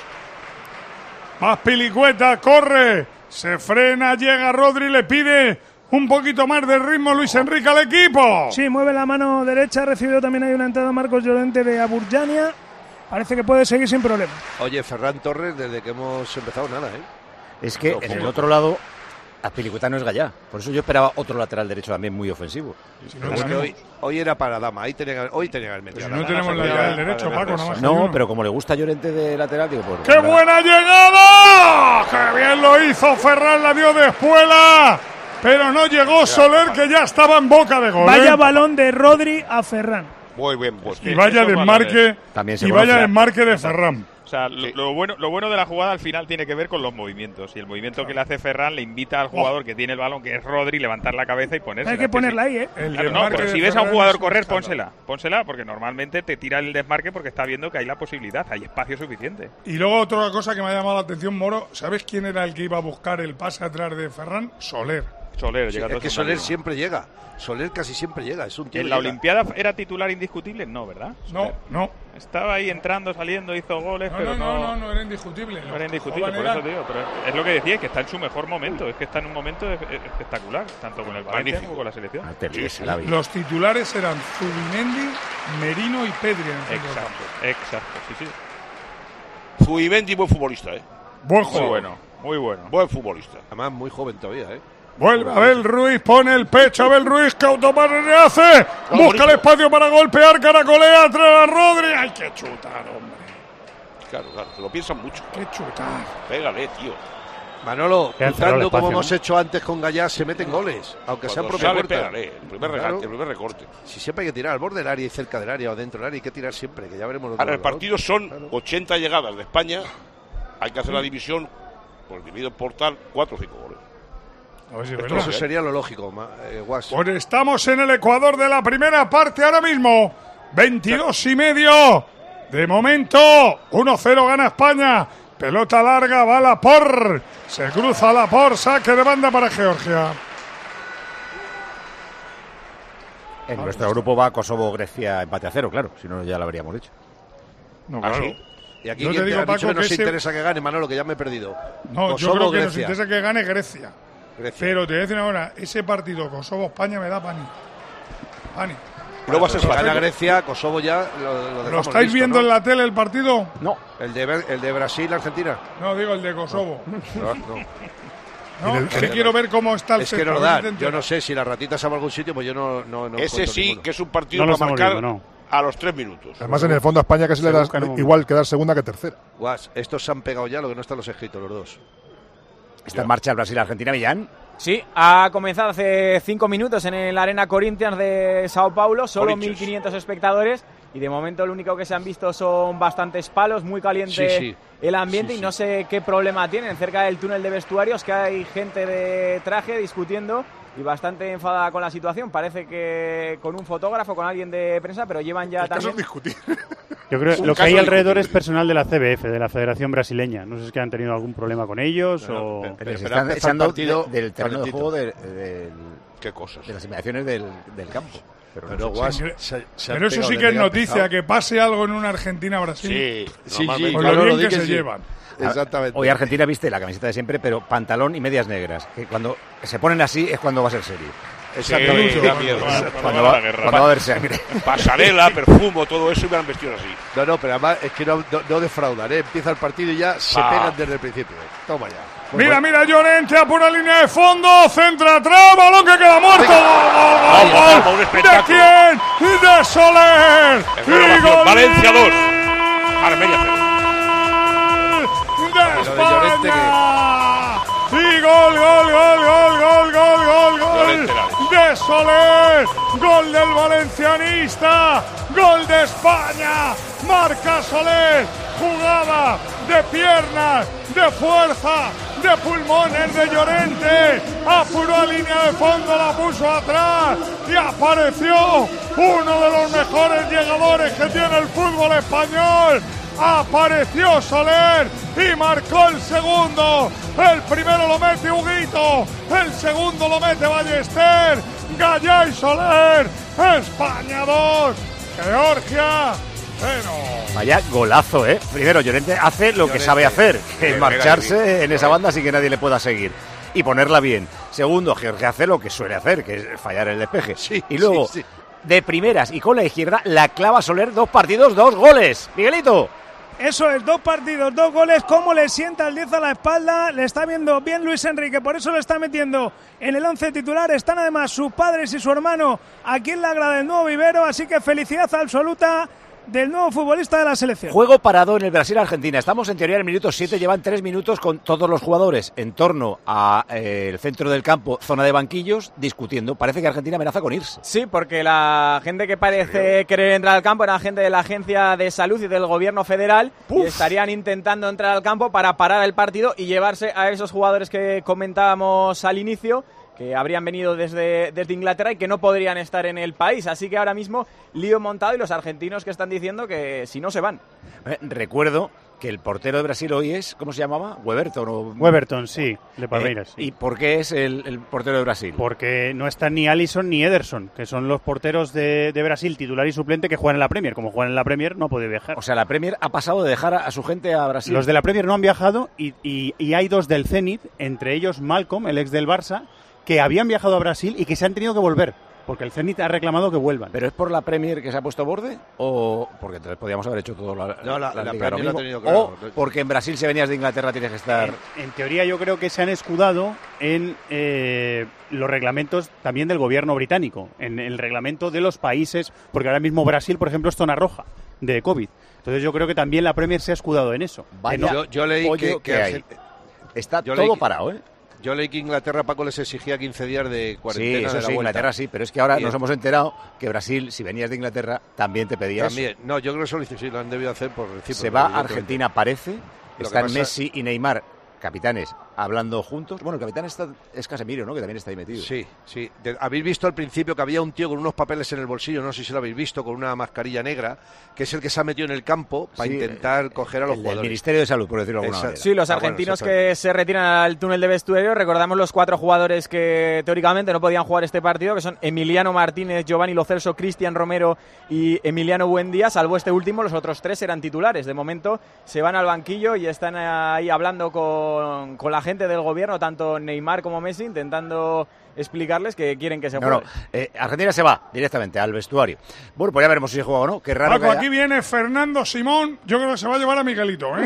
Más Pilicueta, corre, se frena, llega Rodri, le pide un poquito más de ritmo Luis Enrique al equipo. Sí, mueve la mano derecha, ha recibido también ahí una entrada Marcos Llorente de Aburjania. Parece que puede seguir sin problema. Oye, Ferran Torres, desde que hemos empezado nada, ¿eh? Es que en el otro lado, Azpilicueta no es Gallá. Por eso yo esperaba otro lateral derecho también muy ofensivo. Es que hoy era para Dama, hoy tenía que haber metido. No tenemos lateral derecho, Paco. No, pero como le gusta a Llorente de lateral, digo, por... ¡Qué buena llegada! ¡Qué bien lo hizo! Ferran la dio de espuela, pero no llegó Soler, que ya estaba en boca de gol. Vaya balón de Rodri a Ferran. Muy bien, pues. Y vaya desmarque, de Ferran. O sea, lo bueno de la jugada al final tiene que ver con los movimientos. Y el movimiento que le hace Ferran le invita al jugador que tiene el balón, que es Rodri, levantar la cabeza y ponerse. Hay que ponerla ahí, ¿eh? Claro, pero si ves a un jugador correr, pónsela, porque normalmente te tira el desmarque porque está viendo que hay la posibilidad, hay espacio suficiente. Y luego otra cosa que me ha llamado la atención, Moro, ¿sabes quién era el que iba a buscar el pase atrás de Ferran? Soler. Es que Soler siempre llega. Soler casi siempre llega. Es un tío. ¿En la Olimpiada era titular indiscutible? No, ¿verdad? No. Estaba ahí entrando, saliendo, hizo goles, pero no era indiscutible. No era indiscutible, por eso digo. Pero es lo que decía, que está en su mejor momento. Es que está en un momento espectacular, tanto con el Valencia como con la selección. Los titulares eran Zubimendi, Merino y Pedri. Exacto, sí. Zubimendi, buen futbolista, Buen juego. Muy bueno. Buen futbolista. Además, muy joven todavía, Vuelve Abel Ruiz, pone el pecho Abel Ruiz, que autopase le hace. Busca el espacio para golpear, caracolea tras a Rodri. Hay que chutar, hombre. Claro, se lo piensan mucho. Qué chutar. Pégale, tío. Manolo, chutando como hemos hecho antes con Gallá, se meten goles, aunque sean propia puerta. Pégale, el primer recorte. Si siempre hay que tirar al borde del área y cerca del área o dentro del área, hay que tirar siempre, que ya veremos. Ahora, el partido son 80 llegadas de España. Hay que hacer la división, por dividido por tal, 4 o 5 goles. Eso sería lo lógico, Guas. Pues estamos en el Ecuador de la primera parte ahora mismo. 22:30. De momento, 1-0 gana España. Pelota larga, va Laporte. Se cruza Laporte, saque de banda para Georgia. En nuestro grupo va Kosovo-Grecia empate a 0, claro. Si no, ya lo habríamos hecho. No, claro. ¿Sí? Y aquí yo te digo, Paco, que nos interesa que gane, Manolo, que ya me he perdido. No, yo creo que nos interesa que gane Grecia. Pero te voy a decir ahora, ese partido Kosovo-España me da pánico. No va a ser fácil. Gana Grecia, Kosovo ya ¿Lo estáis viendo en la tele el partido? No. ¿El de Brasil-Argentina? No, digo el de Kosovo. No, quiero ver cómo está el centro. Es que no da. Yo no sé si la ratita sabe algún sitio, pues yo no ese sí ninguno. Que es un partido para marcar a los 3 minutos. Además, en el fondo a España casi le da igual quedar segunda que tercera. Guas, estos se han pegado ya, lo que no están los escritos, los dos. ¿Está en marcha el Brasil-Argentina, Millán? Sí, ha comenzado hace 5 minutos en el Arena Corinthians de Sao Paulo, solo 1.500 espectadores y de momento lo único que se han visto son bastantes palos, muy caliente el ambiente y no sé qué problema tienen cerca del túnel de vestuarios, que hay gente de traje discutiendo y bastante enfadada con la situación, parece que con un fotógrafo, con alguien de prensa, pero llevan ya también... discutir. Yo creo que lo que hay alrededor es personal de la CBF, de la Federación Brasileña. No sé si es que han tenido algún problema con ellos o... Pero se están echando del terreno de juego ¿Qué cosas? De las inmediaciones del campo. Pero eso sí que es noticia, que pase algo en una Argentina-Brasil. Sí, con lo bien que se llevan. Exactamente. Hoy Argentina viste la camiseta de siempre, pero pantalón y medias negras. Que cuando se ponen así es cuando va a ser serio. Exactamente. Da miedo. Cuando va a haber sangre. Pasarela, perfumo, todo eso, y me han vestido así. No, pero además es que no defraudan, ¿eh? Empieza el partido y ya se pegan desde el principio. Toma ya. Pues Mira, Llorente a pura línea de fondo, centra atrás, balón que queda muerto. ¡Gol! ¿De quién? ¡De Soler! ¡Y gol! Valencia 2. Armenia 0. ¡De España! ¡Y gol! ¡De Soler! ¡Gol del valencianista! ¡Gol de España! ¡Marca Soler! Jugada de piernas, de fuerza, de pulmones de Llorente, apuró a línea de fondo, la puso atrás y apareció uno de los mejores llegadores que tiene el fútbol español. Apareció Soler y marcó el segundo. El primero lo mete Huguito, el segundo lo mete Ballester. Gallá Soler, España 2, Georgia 0. Vaya golazo, ¿eh? Primero, Llorente hace lo que sabe hacer, que es marcharse en esa banda sin que nadie le pueda seguir y ponerla bien. Segundo, Georgia hace lo que suele hacer, que es fallar el despeje. Y luego, de primeras y con la izquierda, la clava Soler, 2 partidos, 2 goles. Miguelito. Eso es, 2 partidos, 2 goles. Cómo le sienta el 10 a la espalda. Le está viendo bien Luis Enrique, por eso lo está metiendo en el 11 titular. Están además sus padres y su hermano aquí en la grada del nuevo vivero. Así que felicidad absoluta del nuevo futbolista de la selección. Juego parado en el Brasil-Argentina. Estamos en teoría en el minuto 7. Llevan 3 minutos con todos los jugadores en torno al centro del campo, zona de banquillos, discutiendo. Parece que Argentina amenaza con irse. Sí, porque la gente que parece querer entrar al campo era gente de la Agencia de Salud y del Gobierno Federal. Y estarían intentando entrar al campo para parar el partido y llevarse a esos jugadores que comentábamos al inicio, que habrían venido desde Inglaterra y que no podrían estar en el país. Así que ahora mismo lío montado y los argentinos que están diciendo que si no se van. Recuerdo que el portero de Brasil hoy es, ¿cómo se llamaba? Weberton, sí, de Palmeiras. Sí. ¿Y por qué es el portero de Brasil? Porque no están ni Alisson ni Ederson, que son los porteros de Brasil, titular y suplente, que juegan en la Premier. Como juegan en la Premier, no puede viajar. O sea, la Premier ha pasado de dejar a su gente a Brasil. Los de la Premier no han viajado y hay 2 del Zenit, entre ellos Malcolm, el ex del Barça, que habían viajado a Brasil y que se han tenido que volver, porque el Zenit ha reclamado que vuelvan. ¿Pero es por la Premier que se ha puesto borde? ¿O porque entonces podríamos haber hecho todo la Premier lo ha tenido claro. ¿O porque en Brasil, si venías de Inglaterra, tienes que estar...? En teoría yo creo que se han escudado en los reglamentos también del gobierno británico, en el reglamento de los países, porque ahora mismo Brasil, por ejemplo, es zona roja de COVID. Entonces yo creo que también la Premier se ha escudado en eso. Vaya, yo leí que está todo parado, ¿eh? Yo leí que Inglaterra, Paco, les exigía 15 días de cuarentena. Sí, eso sí, Inglaterra sí, pero es que ahora nos hemos enterado que Brasil, si venías de Inglaterra, también te pedía eso. No, yo creo que eso sí lo han debido hacer por recíproco. Se va a Argentina, parece. Están Messi y Neymar, capitanes, hablando juntos. Bueno, el capitán es Casemiro, ¿no? Que también está ahí metido. Sí. Habéis visto al principio que había un tío con unos papeles en el bolsillo, no sé si lo habéis visto, con una mascarilla negra, que es el que se ha metido en el campo para intentar coger a los jugadores. El Ministerio de Salud, por decirlo de alguna manera. Sí, los argentinos que se retiran al túnel de vestuario. Recordamos los 4 jugadores que teóricamente no podían jugar este partido, que son Emiliano Martínez, Giovanni Lo Celso, Cristian Romero y Emiliano Buendía. Salvo este último, los otros 3 eran titulares. De momento se van al banquillo y están ahí hablando con la gente del gobierno, tanto Neymar como Messi, intentando explicarles que quieren que se juegue. Argentina se va directamente al vestuario. Bueno, pues ya veremos si se juega o no. Qué raro. Paco, aquí viene Fernando Simón. Yo creo que se va a llevar a Miguelito, ¿eh?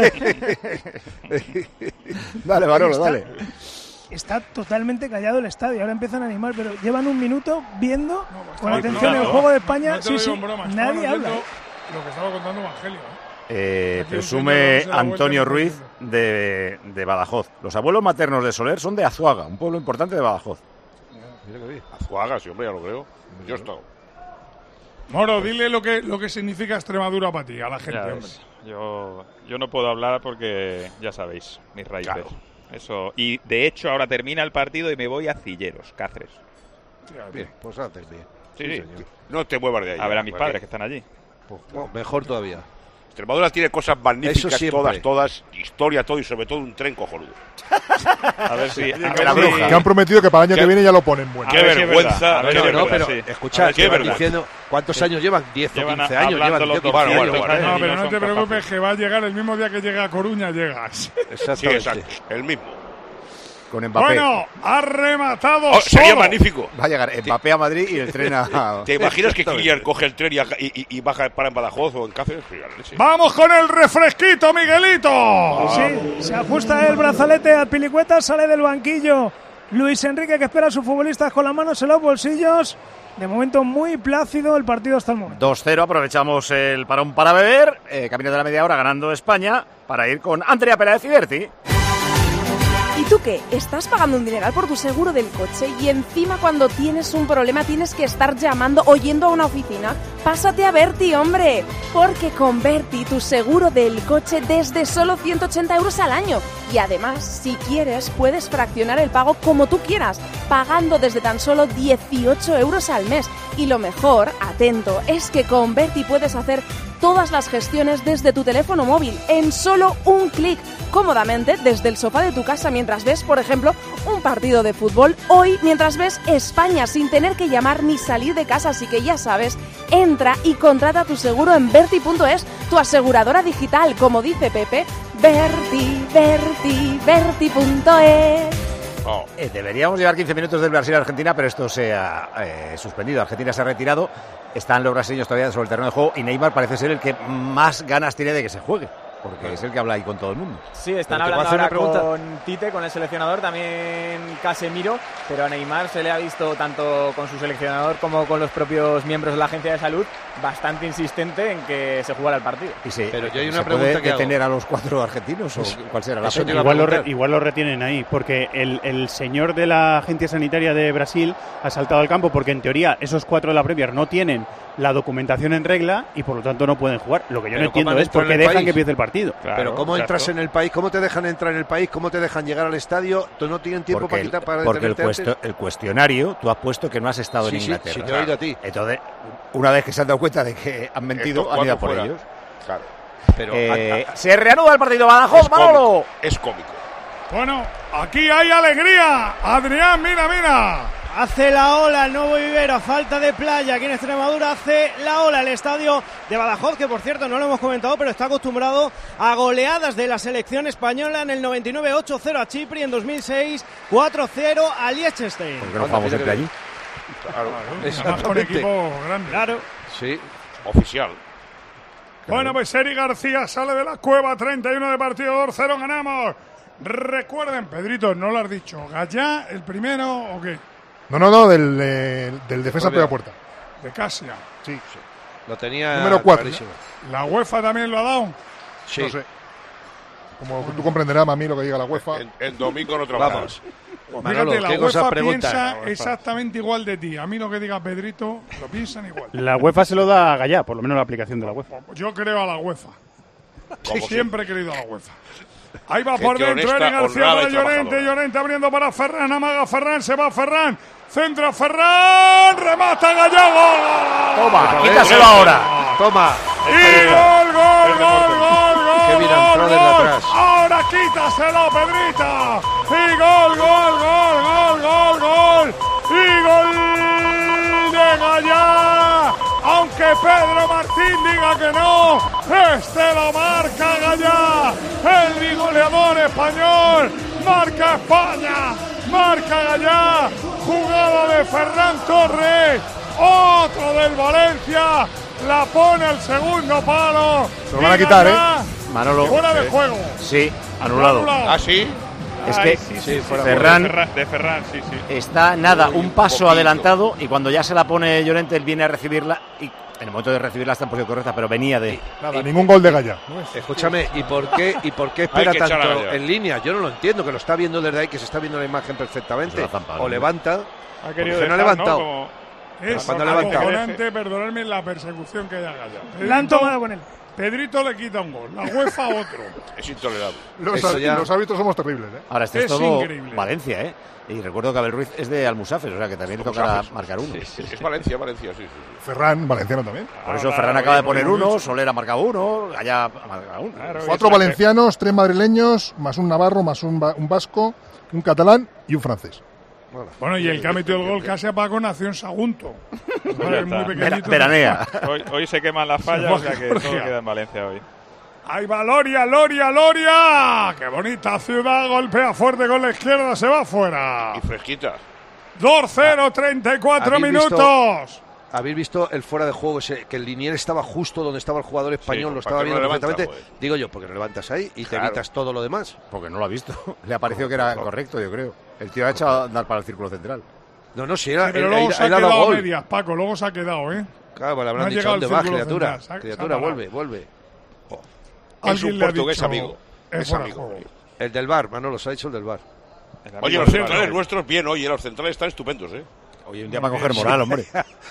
Dale, Manolo, dale. Está totalmente callado el estadio. Ahora empiezan a animar, pero llevan un minuto viendo con atención el juego de España. Nadie habla. Lo que estaba contando Evangelio, presume Antonio Ruiz de Badajoz. Los abuelos maternos de Soler son de Azuaga, un pueblo importante de Badajoz. Mira que bien. Azuaga, sí, hombre, ya lo creo. Yo he estado. Moro, dile lo que significa Extremadura para ti, a la gente. Yo no puedo hablar porque ya sabéis, mis raíces. Claro. Eso. Y de hecho ahora termina el partido y me voy a Cilleros, Cáceres. Bien, pues haces bien. Sí. No te muevas de ahí. A ver a mis padres que están allí. Pues, mejor todavía. Extremadura tiene cosas magníficas, todas, historia, todo y sobre todo un tren cojonudo. A ver si que han prometido que para el año que viene ya lo ponen bueno. Qué vergüenza. Pero escuchad, diciendo ¿cuántos años llevan? 10 o 15 años. No, pero no te preocupes que va a llegar el mismo día que llega a Coruña, llegas. Exactamente. Sí, el mismo. Con Mbappé. Bueno, ha rematado sería solo. magnífico. Va a llegar Mbappé a Madrid y el tren a... ¿Te imaginas que Kylian coge el tren y baja para en Badajoz o en Cáceres? Vamos con el refresquito, Miguelito. Sí, se ajusta el brazalete al Pilicueta, sale del banquillo Luis Enrique, que espera a sus futbolistas con las manos en los bolsillos. De momento muy plácido el partido hasta el momento. 2-0, aprovechamos el parón para beber. Camino de la media hora ganando España para ir con Andrea Peláez y Berti. ¿Y tú qué? ¿Estás pagando un dineral por tu seguro del coche y encima cuando tienes un problema tienes que estar llamando o yendo a una oficina? Pásate a Berti, hombre, porque con Berti tu seguro del coche desde solo 180 euros al año. Y además, si quieres, puedes fraccionar el pago como tú quieras, pagando desde tan solo 18 euros al mes. Y lo mejor, atento, es que con Berti puedes hacer todas las gestiones desde tu teléfono móvil, en solo un clic, cómodamente desde el sofá de tu casa mientras ves, por ejemplo, un partido de fútbol. Hoy, mientras ves España sin tener que llamar ni salir de casa, así que ya sabes, entra y contrata tu seguro en Berti.es, tu aseguradora digital, como dice Pepe, Berti.es. Deberíamos llevar 15 minutos del Brasil-Argentina, pero esto se ha suspendido. Argentina se ha retirado, están los brasileños todavía sobre el terreno de juego y Neymar parece ser el que más ganas tiene de que se juegue, porque es el que habla ahí con todo el mundo. Sí, están hablando ahora con Tite, con el seleccionador, también Casemiro, pero a Neymar se le ha visto tanto con su seleccionador como con los propios miembros de la agencia de salud bastante insistente en que se jugara el partido. Y sí, pero yo hay ¿se una pregunta puede que detener a los 4 argentinos o cuál será la pena? Igual lo retienen ahí, porque el señor de la agencia sanitaria de Brasil ha saltado al campo porque en teoría esos 4 de la Premier no tienen la documentación en regla y por lo tanto no pueden jugar. Lo que yo no entiendo es por qué dejan que empiece el partido. Claro, pero ¿cómo entras en el país? ¿Cómo te dejan entrar en el país? ¿Cómo te dejan llegar al estadio? ¿No tienen tiempo para quitar para porque el cuestionario, tú has puesto que no has estado en Inglaterra. Sí, te he oído a ti. Entonces, una vez que se han dado cuenta de que han mentido, han ido a por fuera. ellos. Claro. Pero, se reanuda el partido Badajoz, Manolo. Es cómico. Bueno, aquí hay alegría. Adrián, mira. Hace la ola el Nuevo Vivero a falta de playa aquí en Extremadura. Hace la ola el estadio de Badajoz, que por cierto no lo hemos comentado, pero está acostumbrado a goleadas de la selección española. En el 99 8-0 a Chipre, en 2006 4-0 a Liechtenstein. ¿Por qué no jugamos siempre allí? Claro, Además con equipo grande. Claro. Sí, oficial. Bueno, pues Eri García sale de la cueva, 31 de partido, 2-0, ganamos. Recuerden, Pedrito, no lo has dicho, ¿Gallá el primero o qué? No, del defensa de la puerta. De Casia. Sí. Lo tenía número 4. clarísimo. ¿La UEFA también lo ha dado? Sí. No sé. Como tú comprenderás, mami, lo que diga la UEFA. El domingo no trabajamos. Pues Manolo, fíjate, la ¿qué cosa UEFA pregunta? piensa exactamente igual de ti. A mí lo que diga Pedrito, lo piensan igual. La UEFA se lo da a Gallá, por lo menos la aplicación de la UEFA. Yo creo a la UEFA. Como Siempre he querido a la UEFA. Ahí va Gente por dentro honesta, Eri García honrada para y Llorente. trabajadora. Llorente abriendo para Ferran. Amaga Ferran. Se va Ferran. Centra Ferran. Remata Gallego. Toma, quítaselo ahora. Toma. Y gol. Qué bien entró desde atrás. Ahora quítaselo, Pedrita. Y gol. Y gol de Gallá. Aunque Pedro Martín diga que no, este lo marca Gallá. El bigoleador español. Marca España. Marca Gallá. Jugada de Ferran Torres. Otro del Valencia. La pone al segundo palo. Se lo van a quitar, Manolo. Fuera de juego. Sí, anulado. ¿Ah, sí? Es que Ferran sí. está un paso adelantado y cuando ya se la pone Llorente, él viene a recibirla y en el momento de recibirla está en posición correcta, pero venía de... Nada, ningún gol de Gallá. Escúchame, ¿y por qué espera tanto en línea? Yo no lo entiendo, que lo está viendo desde ahí, que se está viendo la imagen perfectamente. O levanta, ha querido porque no ha dejar, levantado. ¿no? Es acojonante, perdonadme, la persecución que haya Gallá. La han tomado con él. Pedrito le quita un gol, la UEFA otro. Es intolerable. Los árbitros somos terribles, Ahora, este es Es todo increíble. Valencia, Y recuerdo que Abel Ruiz es de Almusafes, o sea que también le tocará marcar uno. Es Valencia, sí. Ferran, valenciano también. Por eso Ferran acaba de poner uno, Soler ha marcado uno, Gallá ha marcado uno. 4 valencianos, 3 madrileños, más un navarro, más un vasco, un catalán y un francés. Bueno, y el que ha metido el gol casi apagó nació en Sagunto. Muy pequeñito. Veranea. Hoy se queman las fallas, o sea que todo queda en Valencia hoy. Ahí va Loria, Loria, Loria. Qué bonita ciudad, golpea fuerte con la izquierda, se va fuera. Y fresquita. 2-0, 34 minutos. ¿Habéis visto el fuera de juego ese, que el linier estaba justo donde estaba el jugador español? Sí, lo estaba viendo perfectamente. Joder. Digo yo, porque lo levantas ahí y Claro. te evitas todo lo demás. Porque no lo ha visto. Le ha parecido que era correcto, yo creo. El tío ha hecho a dar para el círculo central. No, si era. Sí, pero luego se ha quedado a medias, Paco. Luego se ha quedado, ¿eh? Claro, pues le No habrán ha dicho llegado dónde al va, círculo criatura. central. Criatura, vuelve. Es un le ha portugués dicho, amigo. Es fuera de amigo. juego. El del bar, Manolo, se ha dicho el del bar. Oye, los centrales nuestros, bien, oye, los centrales están estupendos, ¿eh? Oye, un día para coger moral, hombre.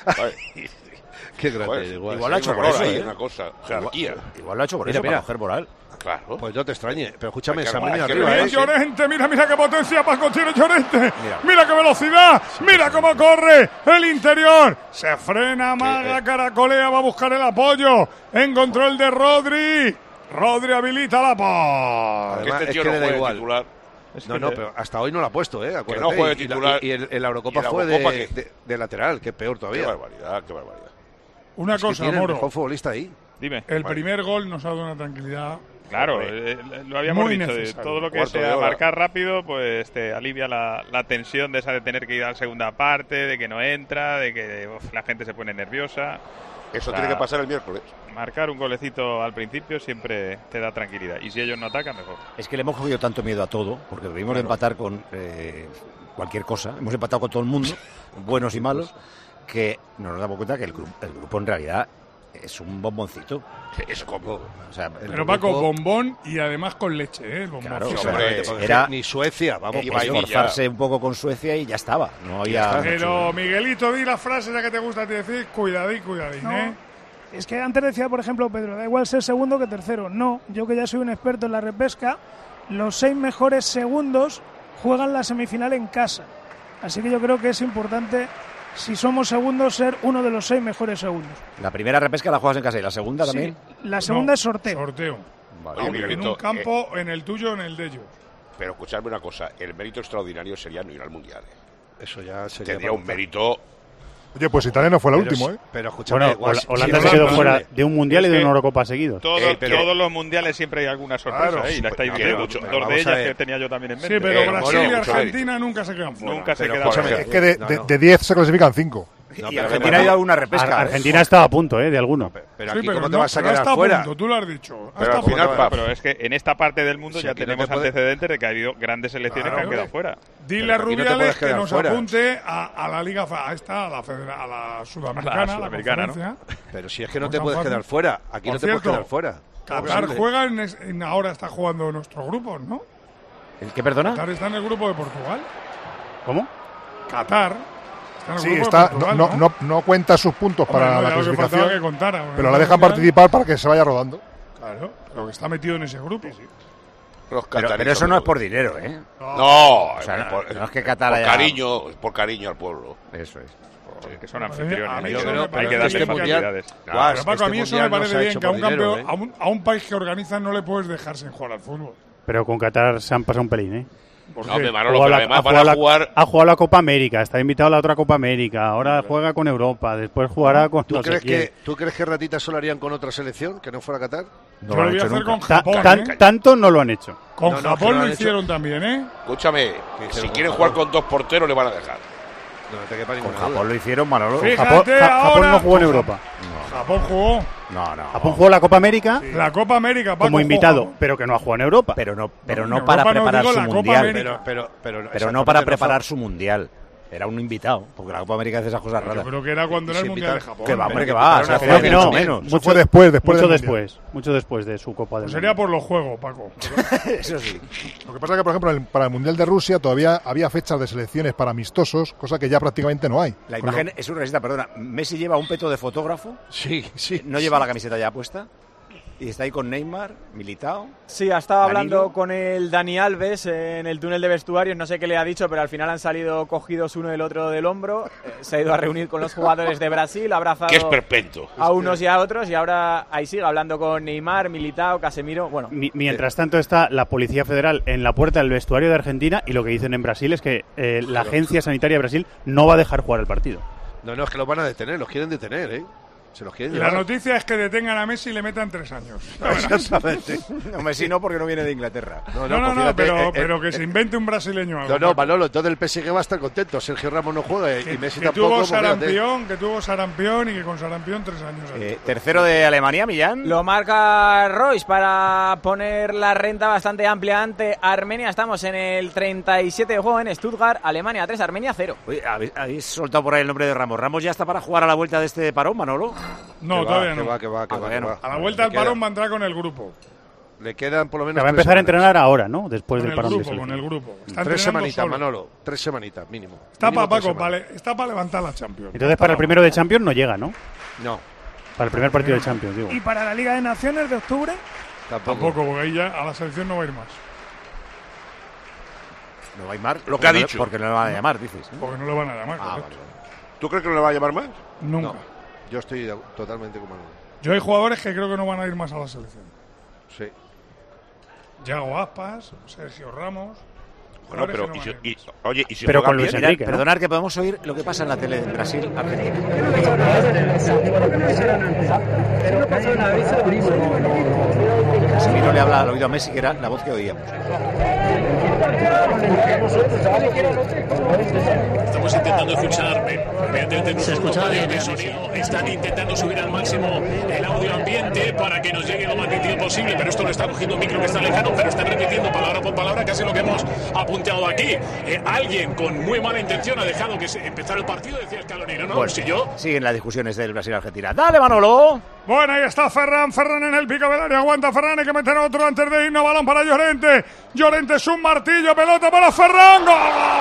Qué grande. Joder, igual lo ha hecho un por error eso, ahí, ¿eh? una cosa, jerarquía. Igual lo ha hecho por eso, para coger moral. Claro. Pues no te extrañe. Pero escúchame, Hay que se han armar, venido hay que arriba, Bien, Llorente, mira qué potencia Paco tiene Llorente. Mira qué velocidad, mira cómo corre el interior. Se frena, amaga, caracolea, va a buscar el apoyo. Encontró el de Rodri. Rodri habilita la paz. Además, Este tío es que no le da juega igual. titular. No, pero hasta hoy no lo ha puesto, ¿eh? Acuérdate. Que no juegue Y titular. Y en la Eurocopa ¿Y la fue Eurocopa de lateral, que es peor todavía. Qué barbaridad, qué barbaridad. Una Es que cosa, tiene el Moro. mejor futbolista ahí. Dime. El primer gol nos ha dado una tranquilidad. Claro, lo habíamos Muy dicho. necesario. Todo lo que Cuarto de sea hora. marcar rápido, pues te alivia la tensión de esa de tener que ir a la segunda parte, de que no entra, de que la gente se pone nerviosa. Eso O sea, tiene que pasar el miércoles. Marcar un golecito al principio siempre te da tranquilidad. Y si ellos no atacan, mejor. Es que le hemos cogido tanto miedo a todo, porque debimos de empatar con cualquier cosa. Hemos empatado con todo el mundo, buenos y malos, que no nos damos cuenta que el grupo en realidad es un bomboncito. Es como... O sea, Pero Paco, bombón y además con leche, ¿eh? El bombón. Claro, Sí, o sea, hombre, era Ni Suecia, vamos. Y vainilla. esforzarse un poco con Suecia y ya estaba. No había Pero Miguelito, di la frase esa que te gusta a ti decir. Cuidadín, No. ¿eh? Es que antes decía, por ejemplo, Pedro, da igual ser segundo que tercero. No, yo que ya soy un experto en la repesca, los 6 mejores segundos juegan la semifinal en casa. Así que yo creo que es importante, si somos segundos, ser uno de los 6 mejores segundos. La primera repesca la juegas en casa y la segunda también. Sí, la segunda es sorteo. Sorteo. Vale. Oye, En Miguelito, un campo, en el tuyo, en el de ellos. pero escuchadme una cosa, el mérito extraordinario sería no ir al Mundial. Eso ya sería. Tendría un mérito... Oye, pues Italia no fue la última, ¿eh? Pero escúchame, Bueno, Guas, Holanda si se no- quedó fuera de un mundial y de una Eurocopa seguidos. Todos los mundiales siempre hay alguna sorpresa. Claro, y la estáis pero viendo. mucho, Dos vamos de a ellas ver. que tenía yo también en Sí, mente. pero Brasil y mucho Argentina nunca se quedan fuera. Nunca se Pero, quedan escúchame, fuera. Es que No, no. de 10 se clasifican 5. No, Y pero Argentina ha ido a una repesca. Argentina estaba a punto, de alguno. Pero Sí, aquí, pero ¿cómo te no, vas a pero quedar está fuera? punto, tú lo has dicho. Pero Hasta al final, punto. Pero es que en esta parte del mundo Si ya aquí no tenemos te puede- antecedentes de que ha habido grandes selecciones que han quedado fuera. Dile a Pero aquí no te Rubiales puedes que quedar nos fuera. apunte a la Liga, a la Sudamericana, A la Sudamericana, ¿no? conferencia. Pero si es que no Pues te tan puedes fácil. quedar fuera. Aquí Por no te puedes cierto, quedar fuera. Qatar Imposible. juega ahora está jugando nuestros grupos, ¿no? ¿El qué, perdona? Qatar está en el grupo de Portugal. ¿Cómo? Qatar está en el Sí, grupo está, de Portugal, no cuenta sus puntos Hombre, para no, la ya lo que faltaba clasificación, que contara, pero la al dejan final- participar para que se vaya rodando. Claro, pero que está metido en ese grupo. Pero eso no es por dinero, ¿eh? No, O sea, por, no es que Qatar por haya... cariño, por cariño al pueblo. Eso es. Que son A anfitriones. mí Yo eso creo me que hay parece que darle bien. facilidades. Pero Paco, a mí eso me mundial no parece se ha bien hecho que a un por dinero, campeón, a un país que organiza no le puedes dejar sin jugar al fútbol. Pero con Qatar se han pasado un pelín, ¿eh? ¿Por No, qué? hombre, Manolo, pero además van a jugar... Ha jugado la Copa América, está invitado a la otra Copa América, ahora juega con Europa, después jugará con ¿Tú no sé crees quién. que ¿Tú crees que ratitas solo harían con otra selección que no fuera Qatar? No Yo lo lo han voy a hecho hacer nunca. con Japón, Tanto no lo han hecho. Con No, no, que Japón lo lo han hicieron también, ¿eh? Escúchame, si quieren jugar con dos porteros le van a dejar. No te quepa Con ninguna Japón duda. lo hicieron, Manolo. Fíjate Japón ahora. no jugó en Europa. Japón jugó No, no. Japón jugó la Copa América la Copa América, Paco, como jugó invitado, Japón. pero que no ha jugado en Europa. Pero no en para Europa no preparar digo su la Copa mundial. América. Pero Pero no exactamente, para fue- preparar su mundial. Era un invitado, porque la Copa América hace esas cosas Yo raras. creo que era cuando era el se Mundial de invita- Japón. Que va, hombre, que Pero va. que Se hace Creo que no, menos. Eso fue después del mucho Mundial. después de su Copa del Pues sería Mundo. por los juegos, Paco. Eso sí. Lo que pasa es que, por ejemplo, para el Mundial de Rusia todavía había fechas de selecciones para amistosos, cosa que ya prácticamente no hay. La Con lo- imagen es surrealista, perdona. Messi lleva un peto de fotógrafo, Sí, sí. no lleva la camiseta ya puesta, y está ahí con Neymar, Militao. Sí, ha estado Danilo. hablando con el Dani Alves en el túnel de vestuarios, no sé qué le ha dicho, pero al final han salido cogidos uno del otro del hombro, se ha ido a reunir con los jugadores de Brasil, ha abrazado Que es perpento. a unos y a otros y ahora ahí sigue hablando con Neymar, Militao, Casemiro, bueno. Mientras tanto está la Policía Federal en la puerta del vestuario de Argentina y lo que dicen en Brasil es que la Agencia Sanitaria de Brasil no va a dejar jugar el partido. No, es que los van a detener, los quieren detener, ¿eh? Se los quieren La llevar. noticia es que detengan a Messi y le metan 3 años. Exactamente. No, Messi no, porque no viene de Inglaterra. No, pero que se invente un brasileño algo. No, Manolo, entonces el PSG va a estar contento. Sergio Ramos no juega y Messi que tampoco. tuvo sarampión y que con sarampión 3 años. Tercero de Alemania, Millán. Lo marca Royce para poner la renta bastante amplia ante Armenia. Estamos en el 37 de juego en Stuttgart. Alemania 3, Armenia 0. Oye, ¿habéis soltado por ahí el nombre de Ramos? ¿Ramos ya está para jugar a la vuelta de este parón, Manolo? No, todavía no. Que va. A la vuelta del parón va a entrar con el grupo. Le quedan por lo menos. Va a empezar a entrenar ahora, ¿no? Después del parón. Con el grupo. 3 semanitas, Manolo. 3 semanitas, mínimo. Está para levantar la Champions. Entonces, para el primero de Champions no llega, ¿no? No. Para el primer partido de Champions, digo. ¿Y para la Liga de Naciones de octubre? Tampoco, porque ahí ya a la selección no va a ir más. ¿No va a ir más? Lo que ha dicho. Porque no le van a llamar, dices. Porque no le van a llamar. Vale. ¿Tú crees que no le va a llamar más? Nunca. No, yo estoy totalmente con Manolo. Yo hay jugadores que creo que no van a ir más a la selección. Sí. Yago Aspas, Sergio Ramos. Bueno, pero y si pero juegan con Luis bien, Enrique, ¿no? Perdonad que podemos oír lo que pasa en la tele de Brasil, Argentina. Casemiro le habla al oído a Messi, que era la voz que oíamos. Estamos intentando escuchar, evidentemente se escucha bien el sonido. Están intentando subir al máximo el audio ambiente para que nos llegue lo más nítido posible, pero esto lo está cogiendo un micro que está lejano, pero está repitiendo palabra por palabra casi lo que hemos apuntado aquí. Alguien con muy mala intención ha dejado que empezara el partido, decía Scaloni, ¿no? Bueno, Si yo... siguen las discusiones del Brasil-Argentina. ¡Dale, Manolo! Bueno, ahí está Ferran en el pico del área, aguanta Ferran, hay que meter otro antes de irnos, balón para Llorente, es un martillo, pelota para Ferran, ¡gol!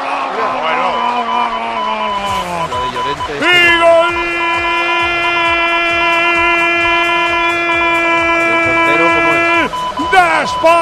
¡Y gol! ¡De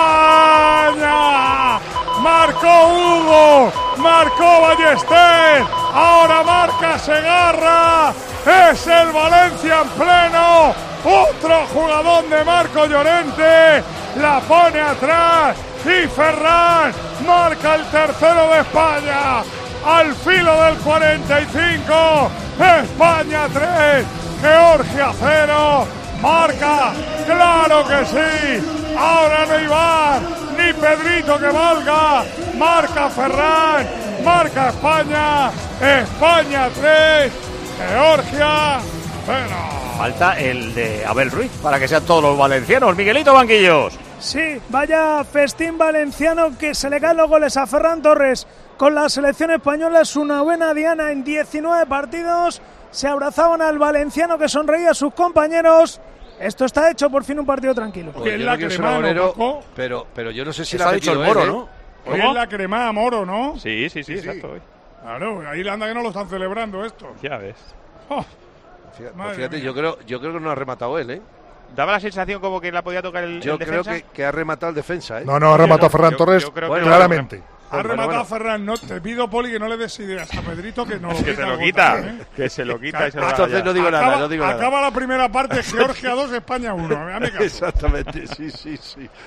España! Marcó Hugo, marcó Ballester, ahora marca Segarra, es el Valencia en pleno, otro jugador de Marco Llorente, la pone atrás y Ferran marca el tercero de España, al filo del 45, España 3, Georgia 0, marca, claro que sí, ahora no hay VAR, ni Pedrito que valga, marca Ferran, marca España, España 3, Georgia 0. Falta el de Abel Ruiz, para que sean todos los valencianos. Miguelito Banquillos. Sí, vaya festín valenciano que se le caen los goles a Ferran Torres con la selección española. Es una buena diana en 19 partidos. Se abrazaban al valenciano que sonreía a sus compañeros. Esto está hecho, por fin un partido tranquilo. Pues yo no quiero ser agonero, pero yo no sé si lo ha dicho el Moro, ¿no? Hoy es la cremada Moro, ¿no? Sí, exacto. Hoy. Claro, ahí le anda que no lo están celebrando esto. Ya ves. Oh, fíjate, yo creo que no ha rematado él, ¿eh? Daba la sensación como que la podía tocar el Yo defensa. creo que ha rematado el defensa, ¿eh? No, ha rematado a Ferran Torres claramente. Ha rematado a Ferran, no te pido, Poli, que no le des ideas a Pedrito, que no lo que se lo quita, que se lo quita y se lo Entonces no digo nada. Acaba la primera parte, Georgia 2, España 1. Exactamente, sí.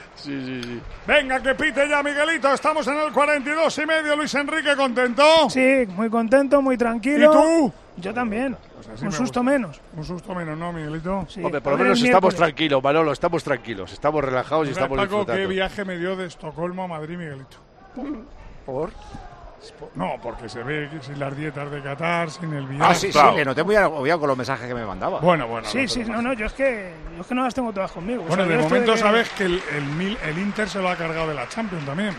Venga, que pite ya, Miguelito. Estamos en el 42,5. Luis Enrique, ¿contento? Sí, muy contento, muy tranquilo. ¿Y tú? Yo también. Pues un susto menos. Un susto menos, ¿no, Miguelito? Sí. Hombre, por lo menos estamos tranquilos, Manolo, estamos tranquilos, estamos relajados y estamos Paco, disfrutando. ¿qué viaje me dio de Estocolmo a Madrid, Miguelito? ¿Por? No, porque se ve que sin las dietas de Qatar, sin el viaje. Sí, le noté muy agobiado con los mensajes que me mandaba. Bueno. Sí, yo es que no las tengo todas conmigo. Bueno, de momento sabes que el Inter se lo ha cargado de la Champions también.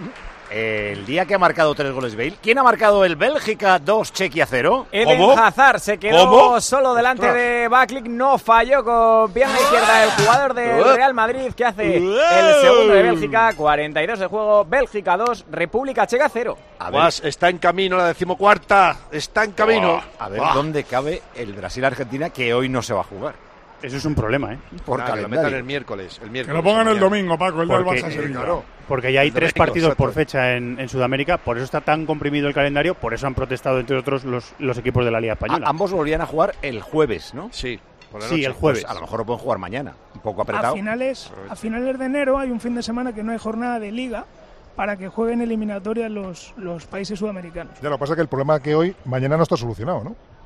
El día que ha marcado 3 goles Bale. ¿Quién ha marcado el Bélgica 2, Chequia 0? Eden Hazard se quedó solo delante de Baklik, no falló con pierna izquierda el jugador del Real Madrid que hace el segundo de Bélgica, 42 de juego, Bélgica 2, República Checa 0. Está en camino la 14ª, está en camino. A ver dónde cabe el Brasil-Argentina, que hoy no se va a jugar. Eso es un problema, ¿eh? Por que lo metan el miércoles. Que lo pongan el domingo, Paco, el del Barça-Sevilla. Porque ya hay 3 partidos por fecha en Sudamérica, por eso está tan comprimido el calendario, por eso han protestado, entre otros, los equipos de la Liga Española. Ambos volvían a jugar el jueves, ¿no? Sí, por la noche. El jueves. Pues a lo mejor lo pueden jugar mañana, un poco apretado. A finales de enero hay un fin de semana que no hay jornada de Liga para que jueguen eliminatorias los países sudamericanos. Ya, lo que pasa es que el problema que mañana no está solucionado, ¿no?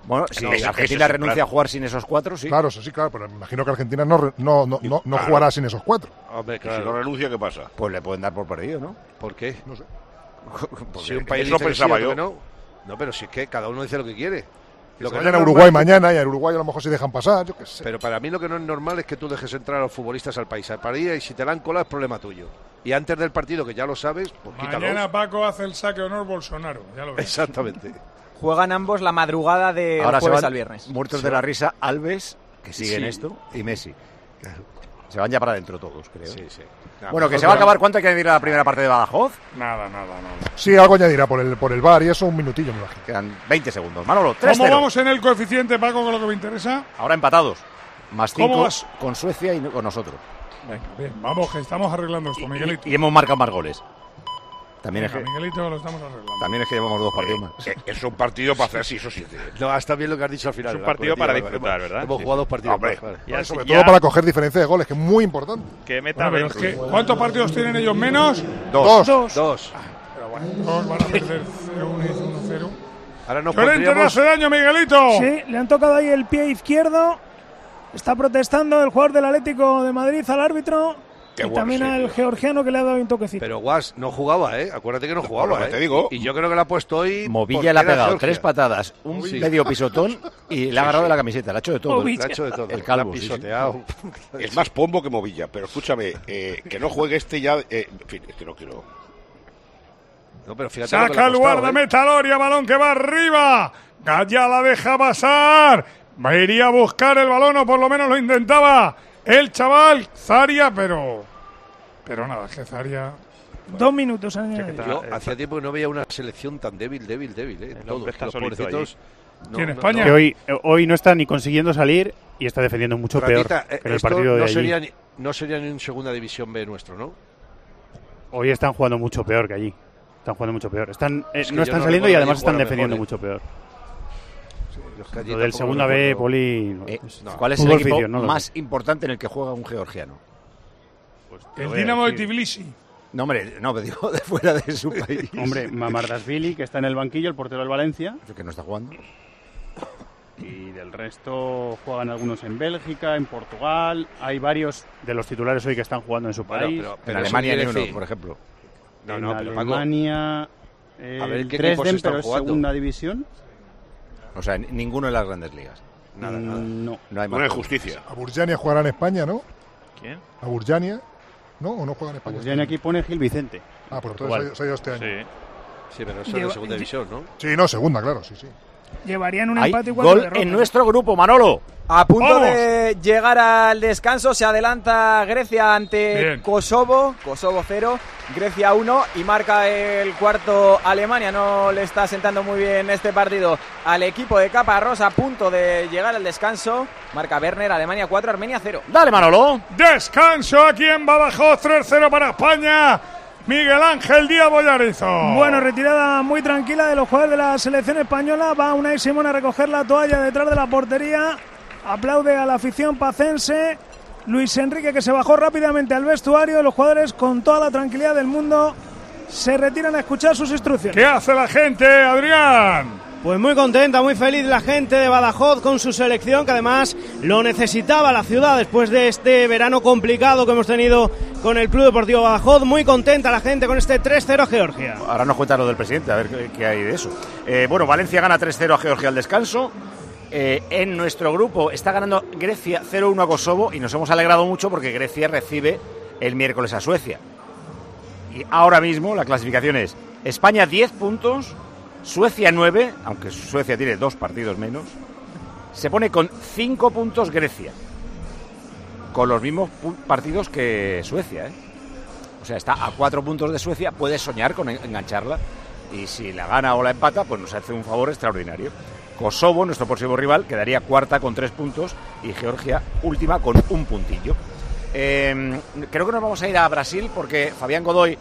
Bueno, si Argentina renuncia a jugar sin esos 4, sí. Claro, eso sí, claro, pero me imagino que Argentina no jugará sin esos 4. Hombre, claro. Si no renuncia, ¿qué pasa? Pues le pueden dar por perdido, ¿no? ¿Por qué? No sé. Si un país eso pensaba yo. No, pero si es que cada uno dice lo que quiere. Lo que vayan a Uruguay mañana y a Uruguay a lo mejor se dejan pasar, yo qué sé. Pero para mí lo que no es normal es que tú dejes entrar a los futbolistas al país. Al país, y si te la han colado es problema tuyo. Y antes del partido, que ya lo sabes, pues quítalos. Mañana Paco hace el saque honor Bolsonaro, ya lo ves. Exactamente. Juegan ambos la madrugada de Ahora jueves se van al viernes. Muertos de la risa, Alves, que sigue en esto, y Messi. Se van ya para adentro todos, creo. Sí, sí. Bueno, que se va a acabar. ¿Cuánto hay que añadir a la primera parte de Badajoz? Nada. Sí, algo añadirá por el VAR y eso un minutillo, me imagino. Quedan 20 segundos. Manolo, 3-0. ¿Cómo vamos en el coeficiente, Paco, con lo que me interesa? Ahora empatados. Más 5 vas? con Suecia y con nosotros. Venga, bien, vamos, que estamos arreglando esto, Miguelito. Y hemos marcado más goles. También Venga, Miguelito, lo estamos arreglando. También es que llevamos 2 partidos más. Es un partido para hacer 6 o 7. No, está bien lo que has dicho al final. Es un partido para disfrutar, ¿verdad? Hemos jugado 2 partidos Hombre, más, vale. Ya, Sobre todo para coger diferencia de goles, que es muy importante. Que meta Bueno, pero es que, ¿cuántos partidos tienen ellos menos? 2. Pero bueno, 2 van a perder 0-1 y 1-0. Ahora nos Llorente le hace daño, Miguelito. Sí, le han tocado ahí el pie izquierdo. Está protestando el jugador del Atlético de Madrid al árbitro. Qué Y bueno, también sí, al tío. georgiano que le ha dado un toquecito. Pero Guas no jugaba, ¿eh? Acuérdate que no jugaba, lo que te digo. Y yo creo que le ha puesto hoy. Movilla le ha porque era pegado Georgia. 3 patadas, un medio pisotón y le ha agarrado de la camiseta. Le ha hecho de todo. Movilla. Le ha hecho de todo. El calvo, Le ha sí, pisoteado. Es más pombo que Movilla, pero escúchame, que no juegue este ya. En fin, es que no quiero. No, pero fíjate lo que le Saca ha el costado, guardameta Loria, balón que va arriba. Gaya la deja pasar. Va iría a buscar el balón, o por lo menos lo intentaba el chaval Zaria, pero nada, que Zaria. 2 minutos han añadido. Yo hacía tiempo que no veía una selección tan débil, ¿eh? Todos está los solito pobrecitos. ¿Quién, España? Que hoy no está ni consiguiendo salir y está defendiendo mucho Ratita, peor que en el esto partido de no allí. no sería ni en segunda división B nuestro, ¿no? Hoy están jugando mucho peor que allí. Están jugando mucho peor. Están, Es que no yo están no saliendo y recuerdo además allí están jugar defendiendo mejor, mucho peor. Yo es que allí Lo del tampoco segunda lo B, recuerdo. Poli... ¿Cuál es el fútbol equipo ficción, no lo más sé. importante en el que juega un georgiano? Pues te El voy a Dinamo de decir. Tbilisi. No, hombre, no, me digo de fuera de su país. Hombre, Mamardashvili, que está en el banquillo, el portero del Valencia. Que no está jugando. Y del resto juegan algunos en Bélgica, en Portugal. Hay varios de los titulares hoy que están jugando en su Bueno, país. En eso Alemania quiere ni uno, decir- por ejemplo. No, en no, pero Paco, Alemania, a ver, el ¿qué equipos Dresden, están pero es jugando? segunda división. O sea, ninguno en las grandes ligas. nada. No. No hay No más. hay justicia. A Burjania jugará en España, ¿no? ¿Quién? A Burjania, ¿no? ¿O no juega en España? Pues ya aquí pone Gil Vicente. Ah, pues Portugal. entonces se ha ido este año. Sí. Sí, pero eso es de segunda división, ¿no? Sí, no, segunda, claro, sí. Llevarían un Hay empate y 4 gol derrotas. en nuestro grupo, Manolo. A punto ¡Vamos! de llegar al descanso, se adelanta Grecia ante Bien. Kosovo 0, Grecia 1 y marca el cuarto Alemania. No le está sentando muy bien este partido al equipo de Caparrós, a punto de llegar al descanso. Marca Werner, Alemania 4, Armenia 0. Dale, Manolo. Descanso aquí en Badajoz, 3-0 para España. Miguel Ángel Díaz Bollarizo. Bueno, retirada muy tranquila de los jugadores de la selección española. Va Unai Simón a recoger la toalla detrás de la portería. Aplaude a la afición pacense. Luis Enrique, que se bajó rápidamente al vestuario. Los jugadores, con toda la tranquilidad del mundo, se retiran a escuchar sus instrucciones. ¿Qué hace la gente, Adrián? Pues muy contenta, muy feliz la gente de Badajoz con su selección, que además lo necesitaba la ciudad después de este verano complicado que hemos tenido con el Club Deportivo Badajoz. Muy contenta la gente con este 3-0 a Georgia. Ahora nos cuenta lo del presidente, a ver qué hay de eso. Bueno, Valencia gana 3-0 a Georgia al descanso. En nuestro grupo está ganando Grecia 0-1 a Kosovo y nos hemos alegrado mucho porque Grecia recibe el miércoles a Suecia. Y ahora mismo la clasificación es España 10 puntos, Suecia 9, aunque Suecia tiene 2 partidos menos, se pone con 5 puntos Grecia, con los mismos partidos que Suecia, O sea, está a 4 puntos de Suecia, puede soñar con engancharla y si la gana o la empata, pues nos hace un favor extraordinario. Kosovo, nuestro próximo rival, quedaría cuarta con 3 puntos y Georgia última con 1 puntillo. Creo que nos vamos a ir a Brasil porque Fabián Godoy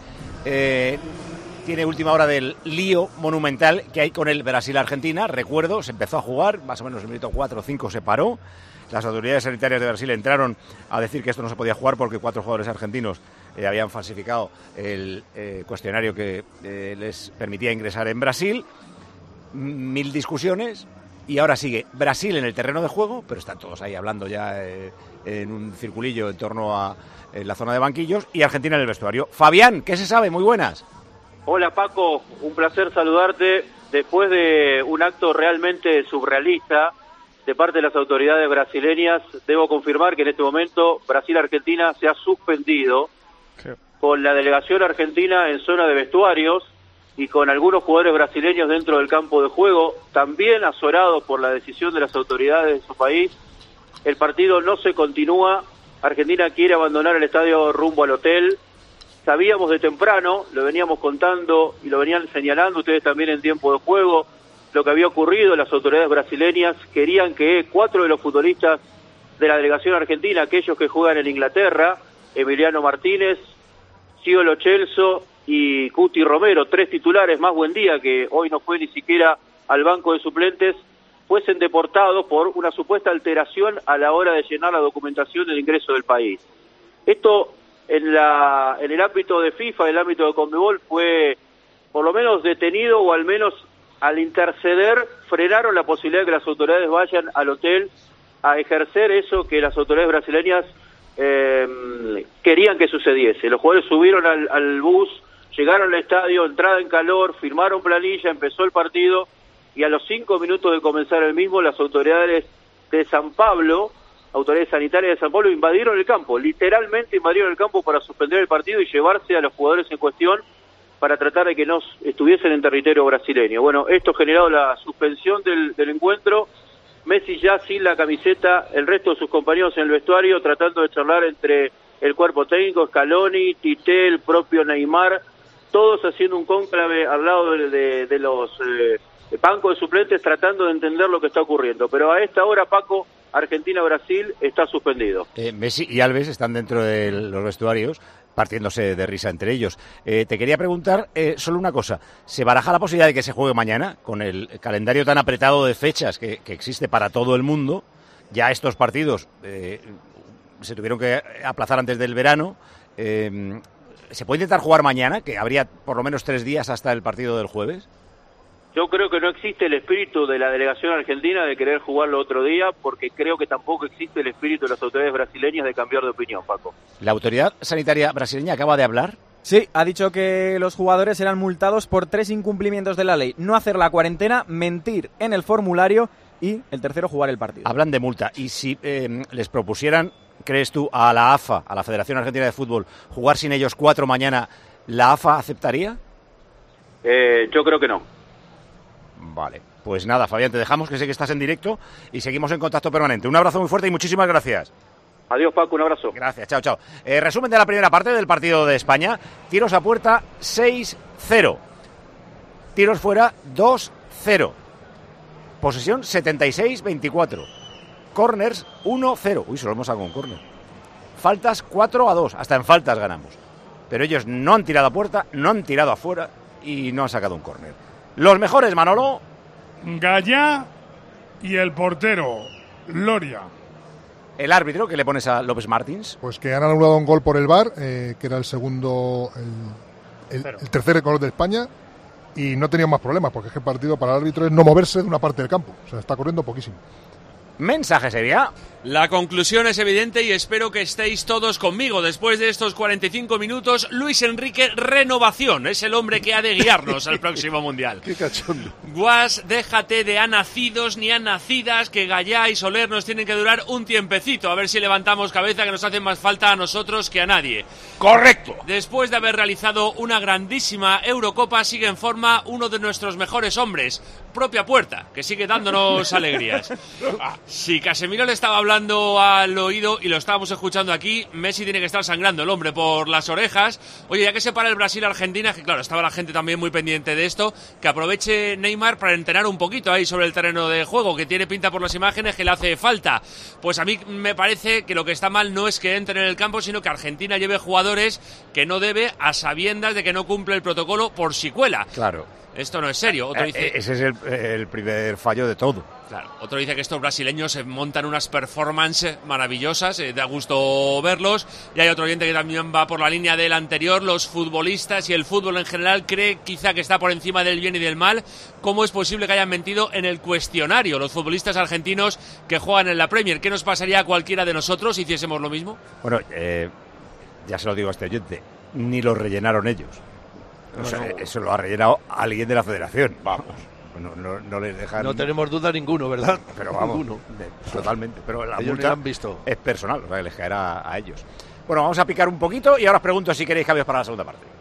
tiene última hora del lío monumental que hay con el Brasil-Argentina. Recuerdo, se empezó a jugar, más o menos en el minuto 4 o 5 se paró. Las autoridades sanitarias de Brasil entraron a decir que esto no se podía jugar porque 4 jugadores argentinos habían falsificado el cuestionario que les permitía ingresar en Brasil. 1000 discusiones y ahora sigue Brasil en el terreno de juego, pero están todos ahí hablando ya en un circulillo en torno a la zona de banquillos, y Argentina en el vestuario. Fabián, ¿qué se sabe? Muy buenas. Hola Paco, un placer saludarte después de un acto realmente surrealista de parte de las autoridades brasileñas. Debo confirmar que en este momento Brasil-Argentina se ha suspendido con la delegación argentina en zona de vestuarios y con algunos jugadores brasileños dentro del campo de juego, también azorados por la decisión de las autoridades de su país. El partido no se continúa, Argentina quiere abandonar el estadio rumbo al hotel. Sabíamos de temprano, lo veníamos contando y lo venían señalando ustedes también en tiempo de juego, lo que había ocurrido. Las autoridades brasileñas querían que 4 de los futbolistas de la delegación argentina, aquellos que juegan en Inglaterra, Emiliano Martínez, Gio Lo Celso y Cuti Romero, 3 titulares más Buendía, que hoy no fue ni siquiera al banco de suplentes, fuesen deportados por una supuesta alteración a la hora de llenar la documentación del ingreso del país. Esto en el ámbito de FIFA, en el ámbito de Conmebol, fue por lo menos detenido, o al menos al interceder frenaron la posibilidad de que las autoridades vayan al hotel a ejercer eso que las autoridades brasileñas querían que sucediese. Los jugadores subieron al bus, llegaron al estadio, entrada en calor, firmaron planilla, empezó el partido, y a los 5 minutos de comenzar el mismo, las autoridades de San Pablo, autoridades sanitarias de San Pablo, invadieron el campo, literalmente invadieron el campo para suspender el partido y llevarse a los jugadores en cuestión para tratar de que no estuviesen en territorio brasileño. Bueno, esto ha generado la suspensión del encuentro. Messi ya sin la camiseta, el resto de sus compañeros en el vestuario tratando de charlar entre el cuerpo técnico, Scaloni, Tite, el propio Neymar, todos haciendo un cónclave al lado de los bancos de suplentes tratando de entender lo que está ocurriendo. Pero a esta hora, Paco, Argentina-Brasil está suspendido. Messi y Alves están dentro de los vestuarios partiéndose de risa entre ellos. Te quería preguntar solo una cosa. ¿Se baraja la posibilidad de que se juegue mañana con el calendario tan apretado de fechas que existe para todo el mundo? Ya estos partidos se tuvieron que aplazar antes del verano. ¿Se puede intentar jugar mañana, que habría por lo menos 3 días hasta el partido del jueves? Yo creo que no existe el espíritu de la delegación argentina de querer jugarlo otro día, porque creo que tampoco existe el espíritu de las autoridades brasileñas de cambiar de opinión, Paco. ¿La autoridad sanitaria brasileña acaba de hablar? Sí, ha dicho que los jugadores serán multados por 3 incumplimientos de la ley: no hacer la cuarentena, mentir en el formulario y el tercero, jugar el partido. Hablan de multa. Y si les propusieran, ¿crees tú, a la AFA, a la Federación Argentina de Fútbol, jugar sin ellos 4 mañana, la AFA aceptaría? Yo creo que no. Vale, pues nada, Fabián, te dejamos, que sé que estás en directo, y seguimos en contacto permanente. Un abrazo muy fuerte y muchísimas gracias. Adiós, Paco, un abrazo. Gracias, chao, chao. Resumen de la primera parte del partido de España. Tiros a puerta 6-0. Tiros fuera 2-0. Posesión 76-24. Corners 1-0. Uy, solo hemos sacado un corner. Faltas 4-2. Hasta en faltas ganamos. Pero ellos no han tirado a puerta, no han tirado afuera y no han sacado un corner. Los mejores, Manolo. Gallá y el portero, Loria. ¿El árbitro que le pones a López Martins? Pues que han anulado un gol por el VAR, que era el segundo, el tercer gol de España, y no tenían más problemas, porque es que el partido para el árbitro es no moverse de una parte del campo. O sea, está corriendo poquísimo. Mensaje, Sevilla. La conclusión es evidente y espero que estéis todos conmigo. Después de estos 45 minutos, Luis Enrique Renovación es el hombre que ha de guiarnos al próximo Mundial. Qué cachondo. Guas, déjate de a nacidos ni a nacidas, que Gallá y Soler nos tienen que durar un tiempecito. A ver si levantamos cabeza, que nos hace más falta a nosotros que a nadie. ¡Correcto! Después de haber realizado una grandísima Eurocopa, sigue en forma uno de nuestros mejores hombres, propia Puerta, que sigue dándonos alegrías. Si Casemiro le estaba hablando al oído y lo estábamos escuchando aquí, Messi tiene que estar sangrando el hombre por las orejas. Oye, ya que se para el Brasil-Argentina, que claro, estaba la gente también muy pendiente de esto, que aproveche Neymar para entrenar un poquito ahí sobre el terreno de juego, que tiene pinta por las imágenes que le hace falta. Pues a mí me parece que lo que está mal no es que entre en el campo, sino que Argentina lleve jugadores que no debe, a sabiendas de que no cumple el protocolo por si cuela. Claro. Esto no es serio. Otro dice... Ese es el primer fallo de todo. Claro. Otro dice que estos brasileños montan unas performances maravillosas, da gusto verlos. Y hay otro oyente que también va por la línea del anterior. Los futbolistas y el fútbol en general cree quizá que está por encima del bien y del mal. ¿Cómo es posible que hayan mentido en el cuestionario los futbolistas argentinos que juegan en la Premier? ¿Qué nos pasaría a cualquiera de nosotros si hiciésemos lo mismo? Bueno, ya se lo digo a este oyente, ni lo rellenaron ellos. O sea, eso lo ha rellenado alguien de la federación. Vamos. No les dejan. No tenemos duda ninguno, ¿verdad? Pero vamos, totalmente. Pero la ellos multa han visto. Es personal, o sea, que les caerá a ellos. Bueno, vamos a picar un poquito y ahora os pregunto si queréis cambios para la segunda parte.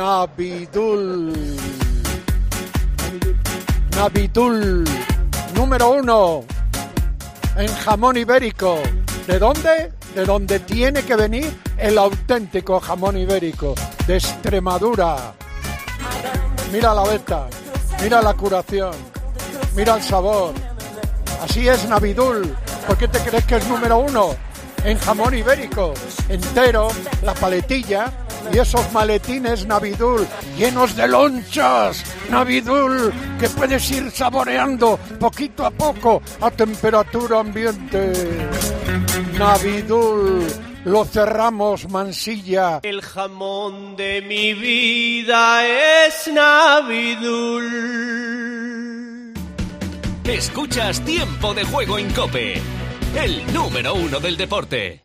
Navidul, número 1 en jamón ibérico. ¿De dónde? De donde tiene que venir el auténtico jamón ibérico, de Extremadura. Mira la veta, mira la curación, mira el sabor. Así es Navidul. ¿Por qué te crees que es número 1 en jamón ibérico? Entero, la paletilla y esos maletines Navidul llenos de lonchas. Navidul, que puedes ir saboreando poquito a poco a temperatura ambiente. Navidul, lo cerramos, Mansilla. El jamón de mi vida es Navidul. Escuchas Tiempo de Juego en COPE, el número 1 del deporte.